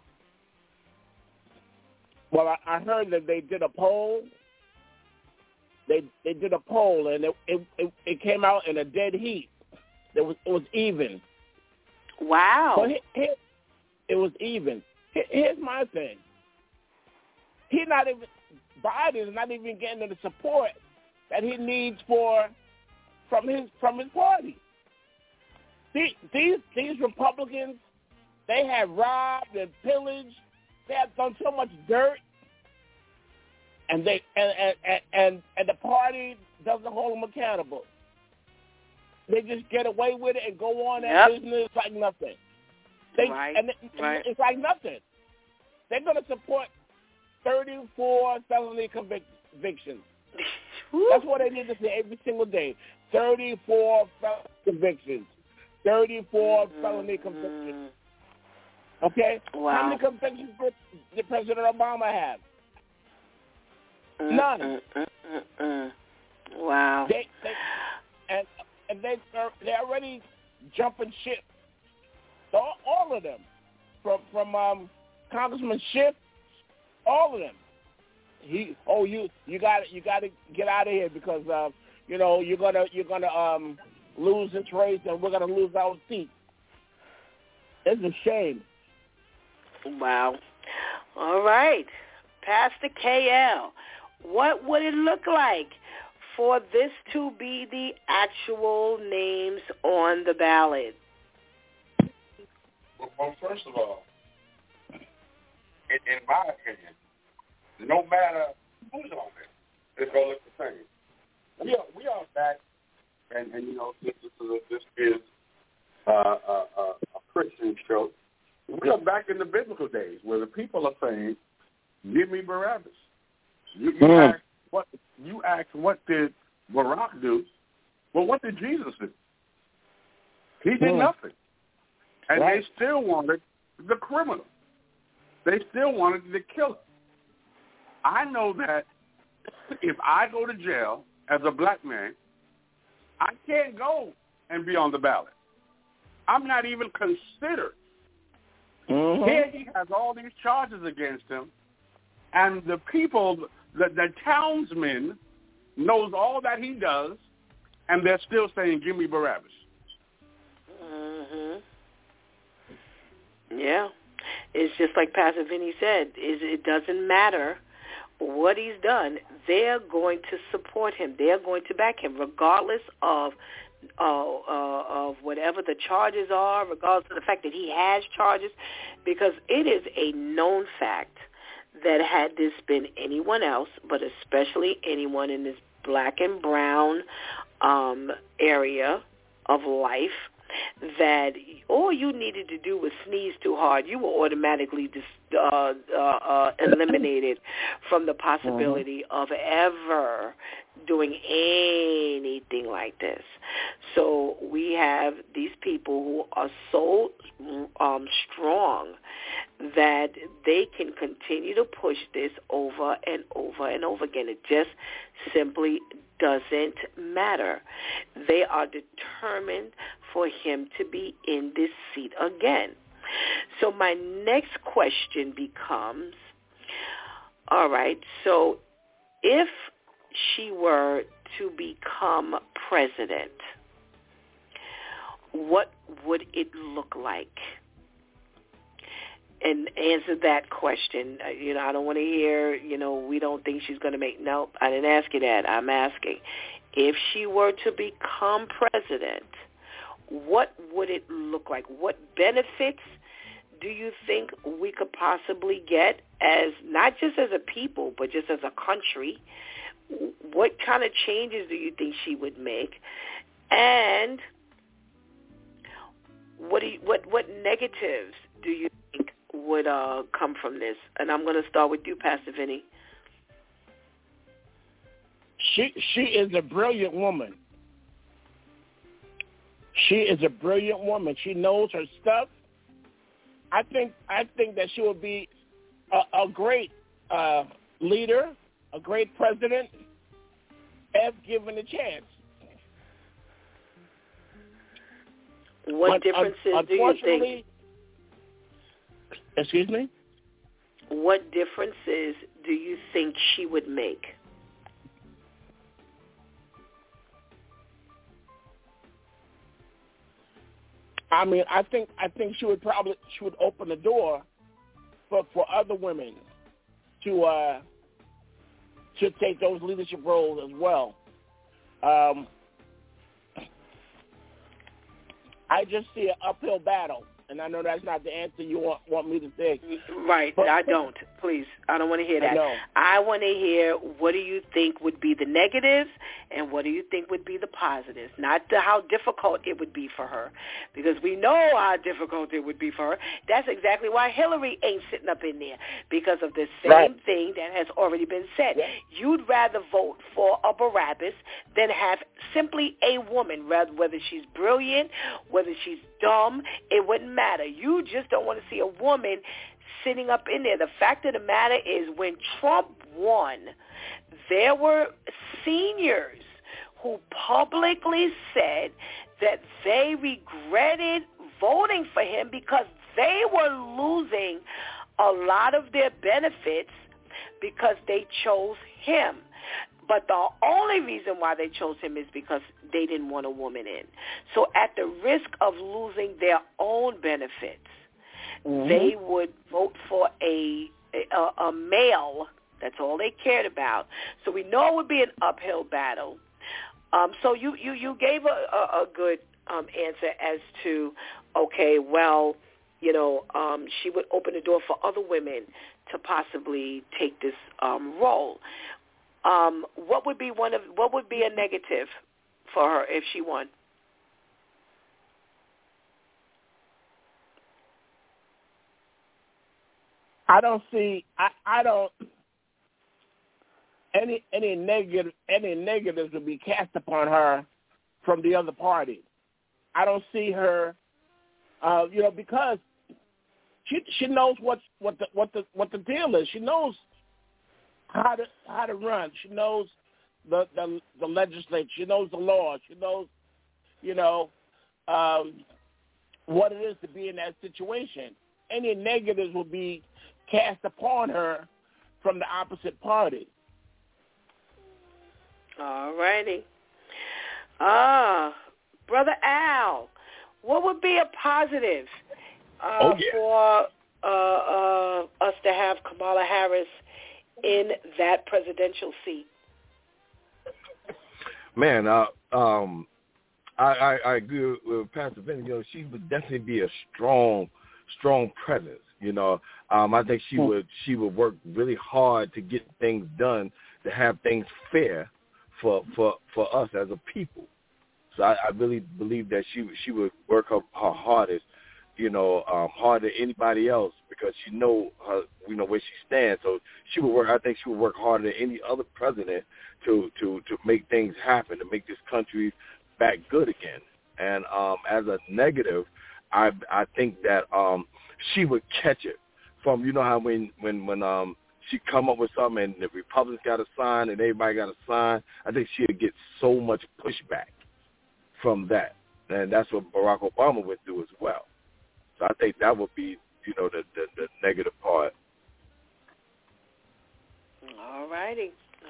Well, I heard that they did a poll. They did a poll, and it came out in a dead heat. It was even. Wow. So it was even. Here's my thing. Biden is not even getting the support that he needs from his party. These Republicans, they have robbed and pillaged. They have done so much dirt, and the party doesn't hold them accountable. They just get away with it and go on their business like nothing. It's like nothing. They're going to support 34 felony convictions. That's what they need to say every single day. 34 felony convictions. 34 felony convictions. Okay? Wow. How many convictions did President Obama have? None. Wow. They're already jumping ship. All of them, from Congressman Schiff, all of them. You got to get out of here because you're gonna lose this race and we're gonna lose our seat. It's a shame. Wow. All right. Pastor KL, what would it look like for this to be the actual names on the ballot? Well, first of all, in my opinion, no matter who's on it, it's going to look the same. We are back, and this is a Christian show. We are back in the biblical days where the people are saying, "Give me Barabbas." You ask, what did Barack do? Well, what did Jesus do? He did nothing, and they still wanted the criminal. They still wanted the killer. I know that if I go to jail as a black man, I can't go and be on the ballot. I'm not even considered. Mm-hmm. Here he has all these charges against him, and the people, the townsmen, knows all that he does, and they're still saying, "Give me Barabbas." Mm-hmm. Yeah. It's just like Pastor Vinny said, it doesn't matter what he's done. They're going to support him. They're going to back him regardless of whatever the charges are, regardless of the fact that he has charges, because it is a known fact that had this been anyone else, but especially anyone in this black and brown area of life, that all you needed to do was sneeze too hard, you were automatically eliminated from the possibility of ever doing anything like this. So we have these people who are so strong that they can continue to push this over and over and over again. It just simply doesn't matter. They are determined for him to be in this seat again. So my next question becomes, all right, so if she were to become president, what would it look like? And answer that question. I don't want to hear, we don't think she's going to make. No, I didn't ask you that. I'm asking, if she were to become president, what would it look like? What benefits do you think we could possibly get as, not just as a people, but just as a country, what kind of changes do you think she would make? And what negatives do you think would come from this? And I'm going to start with you, Pastor Vinny. She is a brilliant woman. She is a brilliant woman. She knows her stuff. I think that she will be a great leader, a great president, if given a chance. What differences do you think? Excuse me? What differences do you think she would make? I mean, I think she would open the door for other women to take those leadership roles as well. I just see an uphill battle, and I know that's not the answer you want me to say. Right, but I don't. Please, I don't want to hear that. I want to hear, what do you think would be the negatives and what do you think would be the positives? Not how difficult it would be for her, because we know how difficult it would be for her. That's exactly why Hillary ain't sitting up in there, because of the same thing that has already been said. Yeah. You'd rather vote for a Barabbas than have simply a woman, whether she's brilliant, whether she's dumb, it wouldn't matter. You just don't want to see a woman sitting up in there. The fact of the matter is, when Trump won, there were seniors who publicly said that they regretted voting for him because they were losing a lot of their benefits because they chose him. But the only reason why they chose him is because they didn't want a woman in. So at the risk of losing their own benefits, they would vote for a male. That's all they cared about. So we know it would be an uphill battle. So you gave a good answer as to, okay, well, you know, she would open the door for other women to possibly take this role. What would be a negative for her if she won? I don't see. I don't. Any negatives would be cast upon her from the other party. I don't see her. Because she knows what the deal is. She knows how to run. She knows the legislature. She knows the law. She knows, what it is to be in that situation. Any negatives will be cast upon her from the opposite party. All righty. Brother Al, what would be a positive for us to have Kamala Harris in that presidential seat? Man, I agree with Pastor Vinny. She would definitely be a strong presence. I think she would work really hard to get things done, to have things fair for us as a people. So I really believe that she would work her hardest, harder than anybody else, because she know where she stands. So she would work. I think she would work harder than any other president to make things happen, to make this country back good again. And as a negative, I think that she would catch it from, how when she come up with something and the Republicans got to sign and everybody got to sign, I think she would get so much pushback from that. And that's what Barack Obama would do as well. So I think that would be, the negative part. All righty.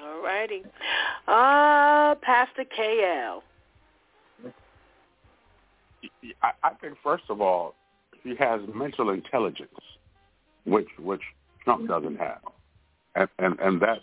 Pastor KL. I think, first of all, she has mental intelligence, which Trump doesn't have. And that's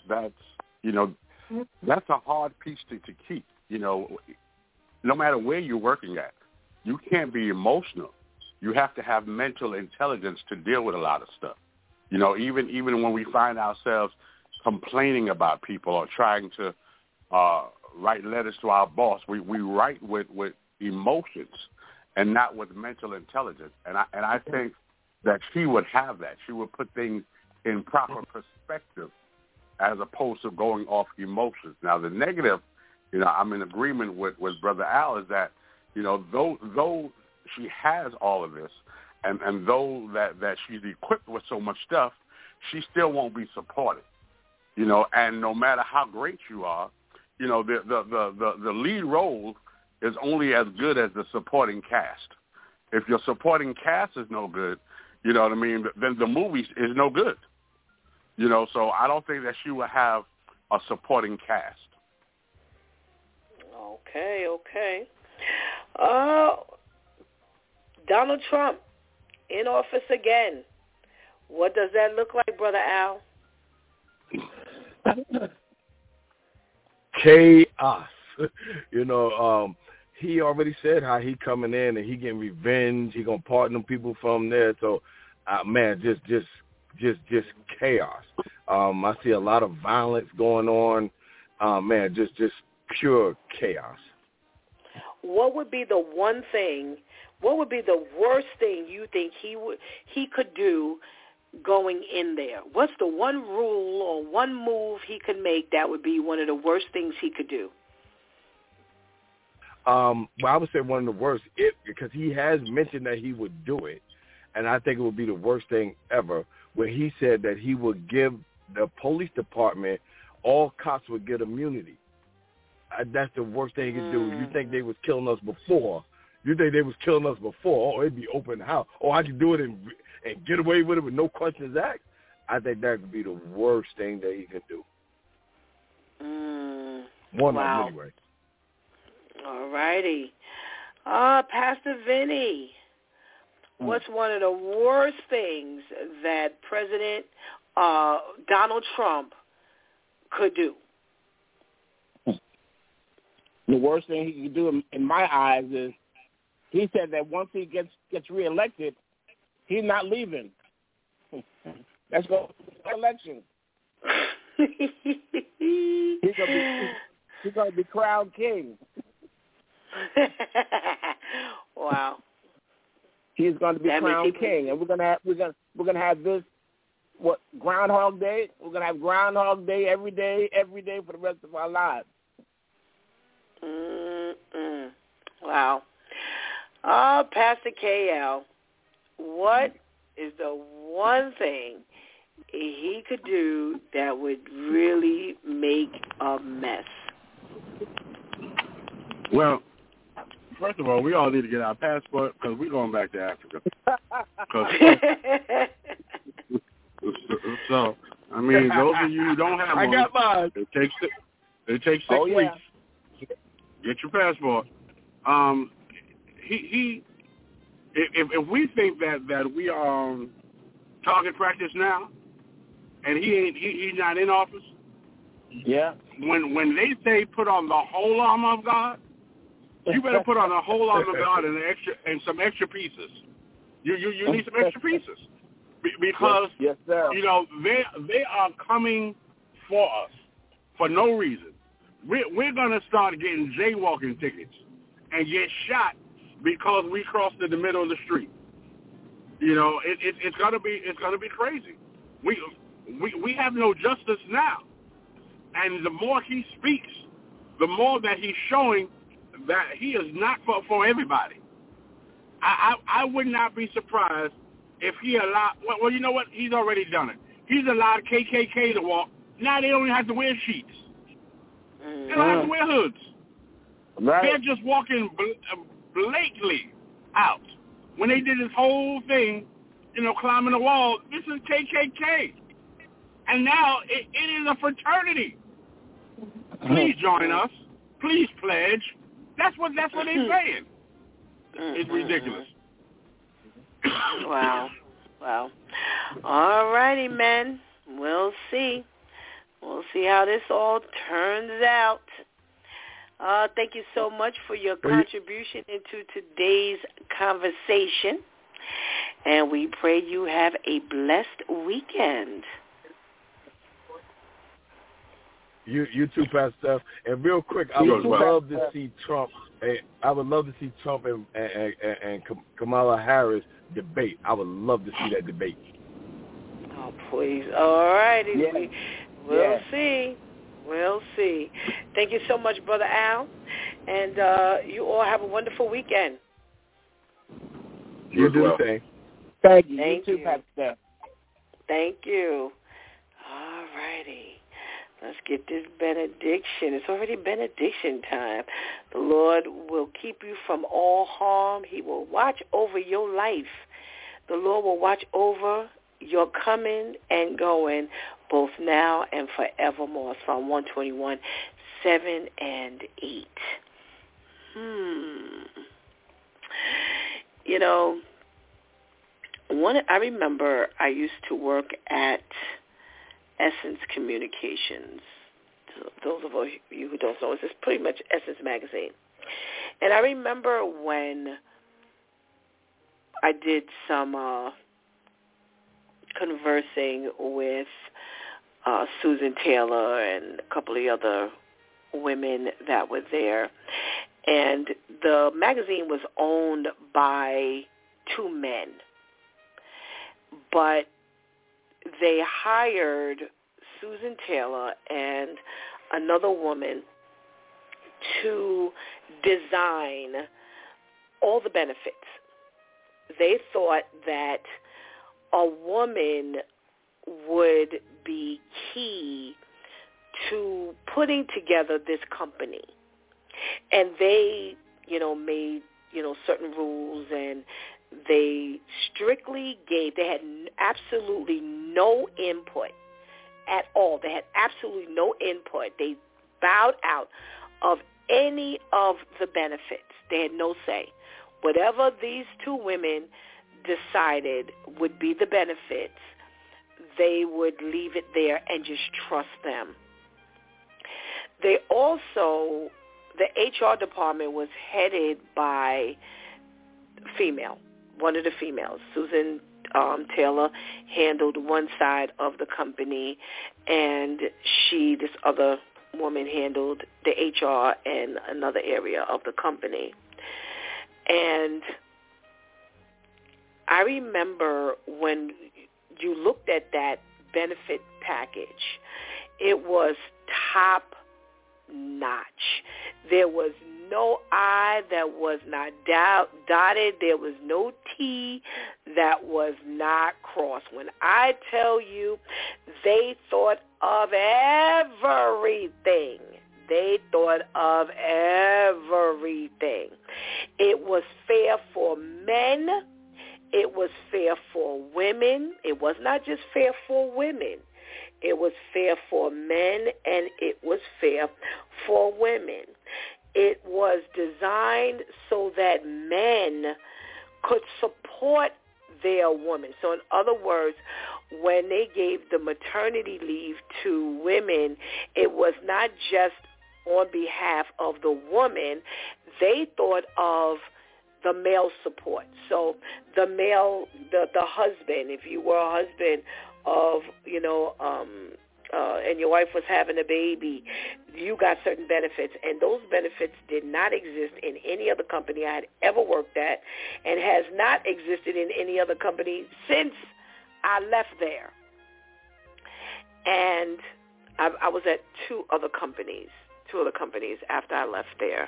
a hard piece to keep. No matter where you're working at, you can't be emotional. You have to have mental intelligence to deal with a lot of stuff. Even when we find ourselves complaining about people or trying to write letters to our boss. We write with emotions and not with mental intelligence. And I think that she would have that. She would put things in proper perspective as opposed to going off emotions. Now, the negative, I'm in agreement with Brother Al, is that, though she has all of this and though that she's equipped with so much stuff, she still won't be supported. And no matter how great you are, the lead role is only as good as the supporting cast. If your supporting cast is no good, then the movie is no good. So I don't think that she will have a supporting cast. Okay. Donald Trump in office again. What does that look like, Brother Al? Chaos. He already said how he coming in and he getting revenge. He gonna pardon them people from there. So, just chaos. I see a lot of violence going on. Just pure chaos. What would be the one thing? What would be the worst thing you think he could do going in there? What's the one rule or one move he could make that would be one of the worst things he could do? Well, I would say one of the worst, because he has mentioned that he would do it, and I think it would be the worst thing ever, where he said that he would give the police department, all cops would get immunity. That's the worst thing he could do. You think they was killing us before? Oh, it'd be open house. Oh, I could do it and get away with it with no questions asked. I think that could be the worst thing that he could do. One of them, anyway. All righty. Pastor Vinny, what's one of the worst things that President Donald Trump could do? The worst thing he could do, in my eyes, is he said that once he gets reelected, he's not leaving. Let's go to the election. He's gonna be crowned king. Wow. He's going to be crowned king, and we're gonna have this Groundhog Day. We're gonna have Groundhog Day every day for the rest of our lives. Wow. Pastor KL, what is the one thing he could do that would really make a mess? Well, first of all, we all need to get our passport because we're going back to Africa. So, I mean, those of you who don't have one, I got mine. They take 6 weeks. Get your passport. If we think that we are on target practice now, and he's not in office. Yeah. When they say put on the whole armor of God, you better put on the whole armor of God and some extra pieces. You need some extra pieces because yes, sir. They are coming for us for no reason. We're gonna start getting jaywalking tickets and get shot because we crossed in the middle of the street. It's gonna be crazy. We have no justice now, and the more he speaks, the more that he's showing that he is not for everybody. I would not be surprised if he allowed. Well, you know what? He's already done it. He's allowed KKK to walk. Now they don't have to wear sheets. They don't have to wear hoods. Right. They're just walking blatantly out. When they did this whole thing, climbing the wall, this is KKK. And now it is a fraternity. Please join us. Please pledge. That's what they're saying. It's ridiculous. Wow. All righty, men. We'll see. We'll see how this all turns out. Thank you so much for your contribution into today's conversation. And we pray you have a blessed weekend. You too, Pastor Steph. And real quick, I would love to see Trump. I would love to see Trump and Kamala Harris debate. I would love to see that debate. Oh, please. All righty. Yeah. We'll see. We'll see. Thank you so much, Brother Al. And you all have a wonderful weekend. You do the same. Thank you. You too, Pastor Steph. Thank you. All righty. Let's get this benediction. It's already benediction time. The Lord will keep you from all harm. He will watch over your life. The Lord will watch over your coming and going, both now and forevermore. Psalm 121, 7 and 8. You know, I remember I used to work at Essence Communications. Those of you who don't know, it's pretty much Essence Magazine. And I remember when I did some conversing with Susan Taylor and a couple of the other women that were there. And the magazine was owned by two men. But they hired Susan Taylor and another woman to design all the benefits. They thought that a woman would be key to putting together this company. And they, made, certain rules, and they strictly they had absolutely no input at all. They had absolutely no input. They bowed out of any of the benefits. They had no say. Whatever these two women decided would be the benefits, they would leave it there and just trust them. They also, the HR department was headed by female, one of the females. Susan Taylor handled one side of the company, and this other woman handled the HR and another area of the company. And I remember when you looked at that benefit package, it was top notch. There was no I that was not dotted. There was no T that was not crossed. When I tell you they thought of everything, they thought of everything. It was fair for men. It was fair for women. It was not just fair for women. It was fair for men, and it was fair for women. It was designed so that men could support their women. So in other words, when they gave the maternity leave to women, it was not just on behalf of the woman. They thought of the male support. So the male, the husband, if you were a husband of, and your wife was having a baby, you got certain benefits, and those benefits did not exist in any other company I had ever worked at, and has not existed in any other company since I left there. And I was at two other companies after I left there.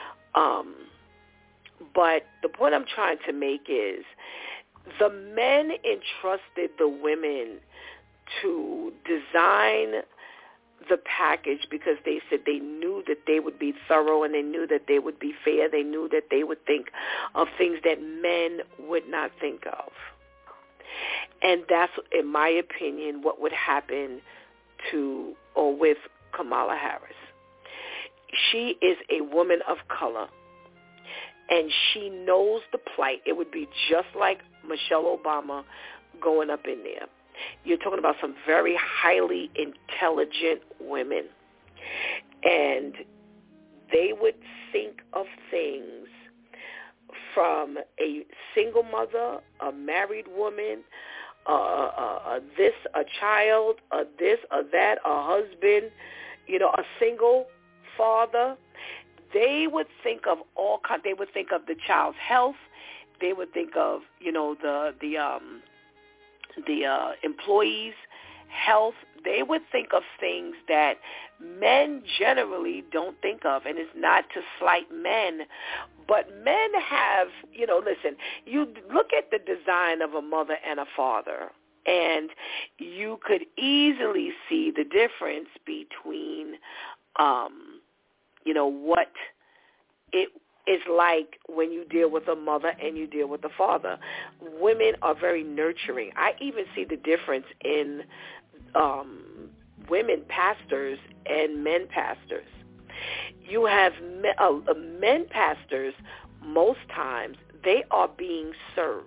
But the point I'm trying to make is the men entrusted the women to design the package because they said they knew that they would be thorough, and they knew that they would be fair. They knew that they would think of things that men would not think of. And that's, in my opinion, what would happen to or with Kamala Harris. She is a woman of color, and she knows the plight. It would be just like Michelle Obama going up in there. You're talking about some very highly intelligent women, and they would think of things from a single mother, a married woman, a child, a this, a that, a husband, a single father, they would think of they would think of the child's health. They would think of, the employees' health. They would think of things that men generally don't think of, and it's not to slight men, but men have, listen, you look at the design of a mother and a father, and you could easily see the difference between, what it is like when you deal with a mother and you deal with a father. Women are very nurturing. I even see the difference in women pastors and men pastors. You have men pastors, most times, they are being served.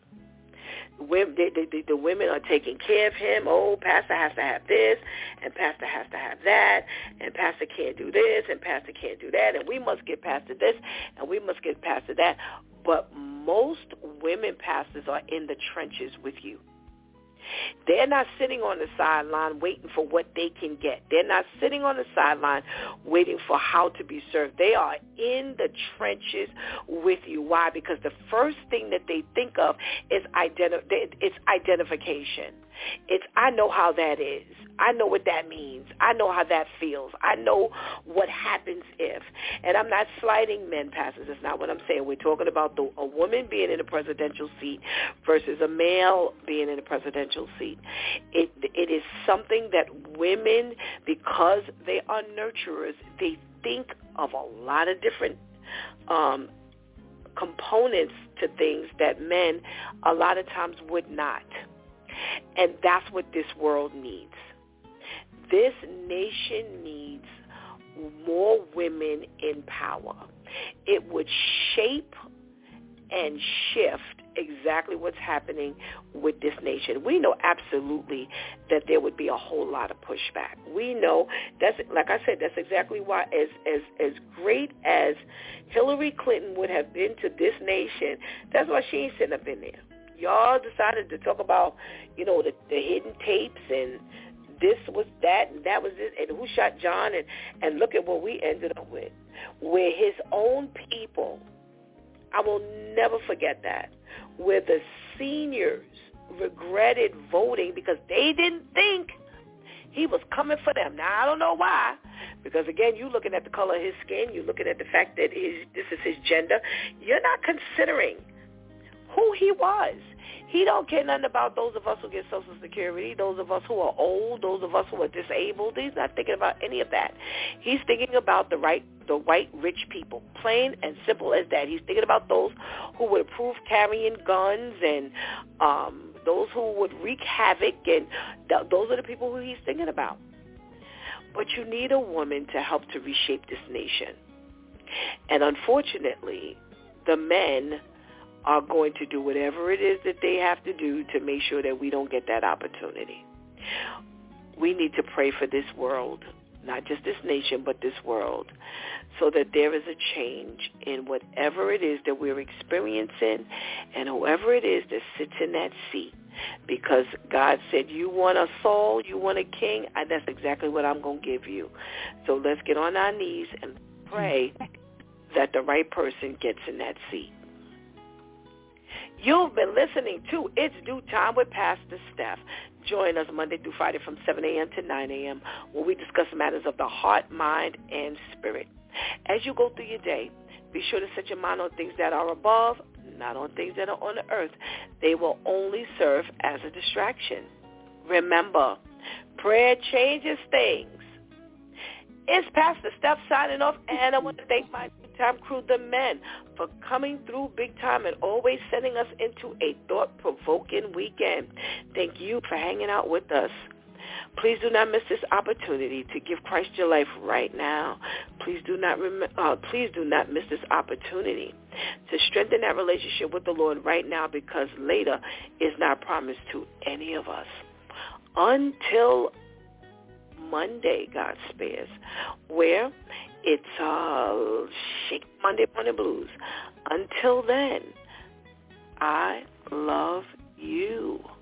The women are taking care of him. Oh, pastor has to have this, and pastor has to have that, and pastor can't do this, and pastor can't do that, and we must get pastor this, and we must get pastor that. But most women pastors are in the trenches with you. They're not sitting on the sideline waiting for what they can get. They're not sitting on the sideline waiting for how to be served. They are in the trenches with you. Why? Because the first thing that they think of is identification. It's, I know how that is. I know what that means. I know how that feels. I know what happens if. And I'm not slighting men pastors. That's not what I'm saying. We're talking about a woman being in a presidential seat versus a male being in a presidential seat. It is something that women, because they are nurturers, they think of a lot of different components to things that men a lot of times would not. And that's what this world needs. This nation needs more women in power. It would shape and shift exactly what's happening with this nation. We know absolutely that there would be a whole lot of pushback. We know that's, like I said, that's exactly why as great as Hillary Clinton would have been to this nation, that's why she ain't sitting up in there. Y'all decided to talk about, the hidden tapes and this was that and that was this and who shot John and look at what we ended up with. Where his own people, I will never forget that, where the seniors regretted voting because they didn't think he was coming for them. Now, I don't know why, because, again, you're looking at the color of his skin. You're looking at the fact that this is his gender. You're not considering who he was. He don't care nothing about those of us who get Social Security, those of us who are old, those of us who are disabled. He's not thinking about any of that. He's thinking about the white rich people, plain and simple as that. He's thinking about those who would approve carrying guns and those who would wreak havoc, and those are the people who he's thinking about. But you need a woman to help to reshape this nation. And unfortunately, the men are going to do whatever it is that they have to do to make sure that we don't get that opportunity. We need to pray for this world, not just this nation, but this world, so that there is a change in whatever it is that we're experiencing and whoever it is that sits in that seat. Because God said, you want a Saul, you want a king, that's exactly what I'm going to give you. So let's get on our knees and pray that the right person gets in that seat. You've been listening to It's Due Time with Pastor Steph. Join us Monday through Friday from 7 a.m. to 9 a.m. where we discuss matters of the heart, mind, and spirit. As you go through your day, be sure to set your mind on things that are above, not on things that are on the earth. They will only serve as a distraction. Remember, prayer changes things. It's Pastor Steph signing off, and I want to thank my time crew, the men, for coming through big time and always sending us into a thought-provoking weekend. Thank you for hanging out with us. Please do not miss this opportunity to give Christ your life right now. Please do not miss this opportunity to strengthen that relationship with the Lord right now, because later is not promised to any of us. Until Monday, God spares, where it's Shake Monday Morning Blues. Until then, I love you.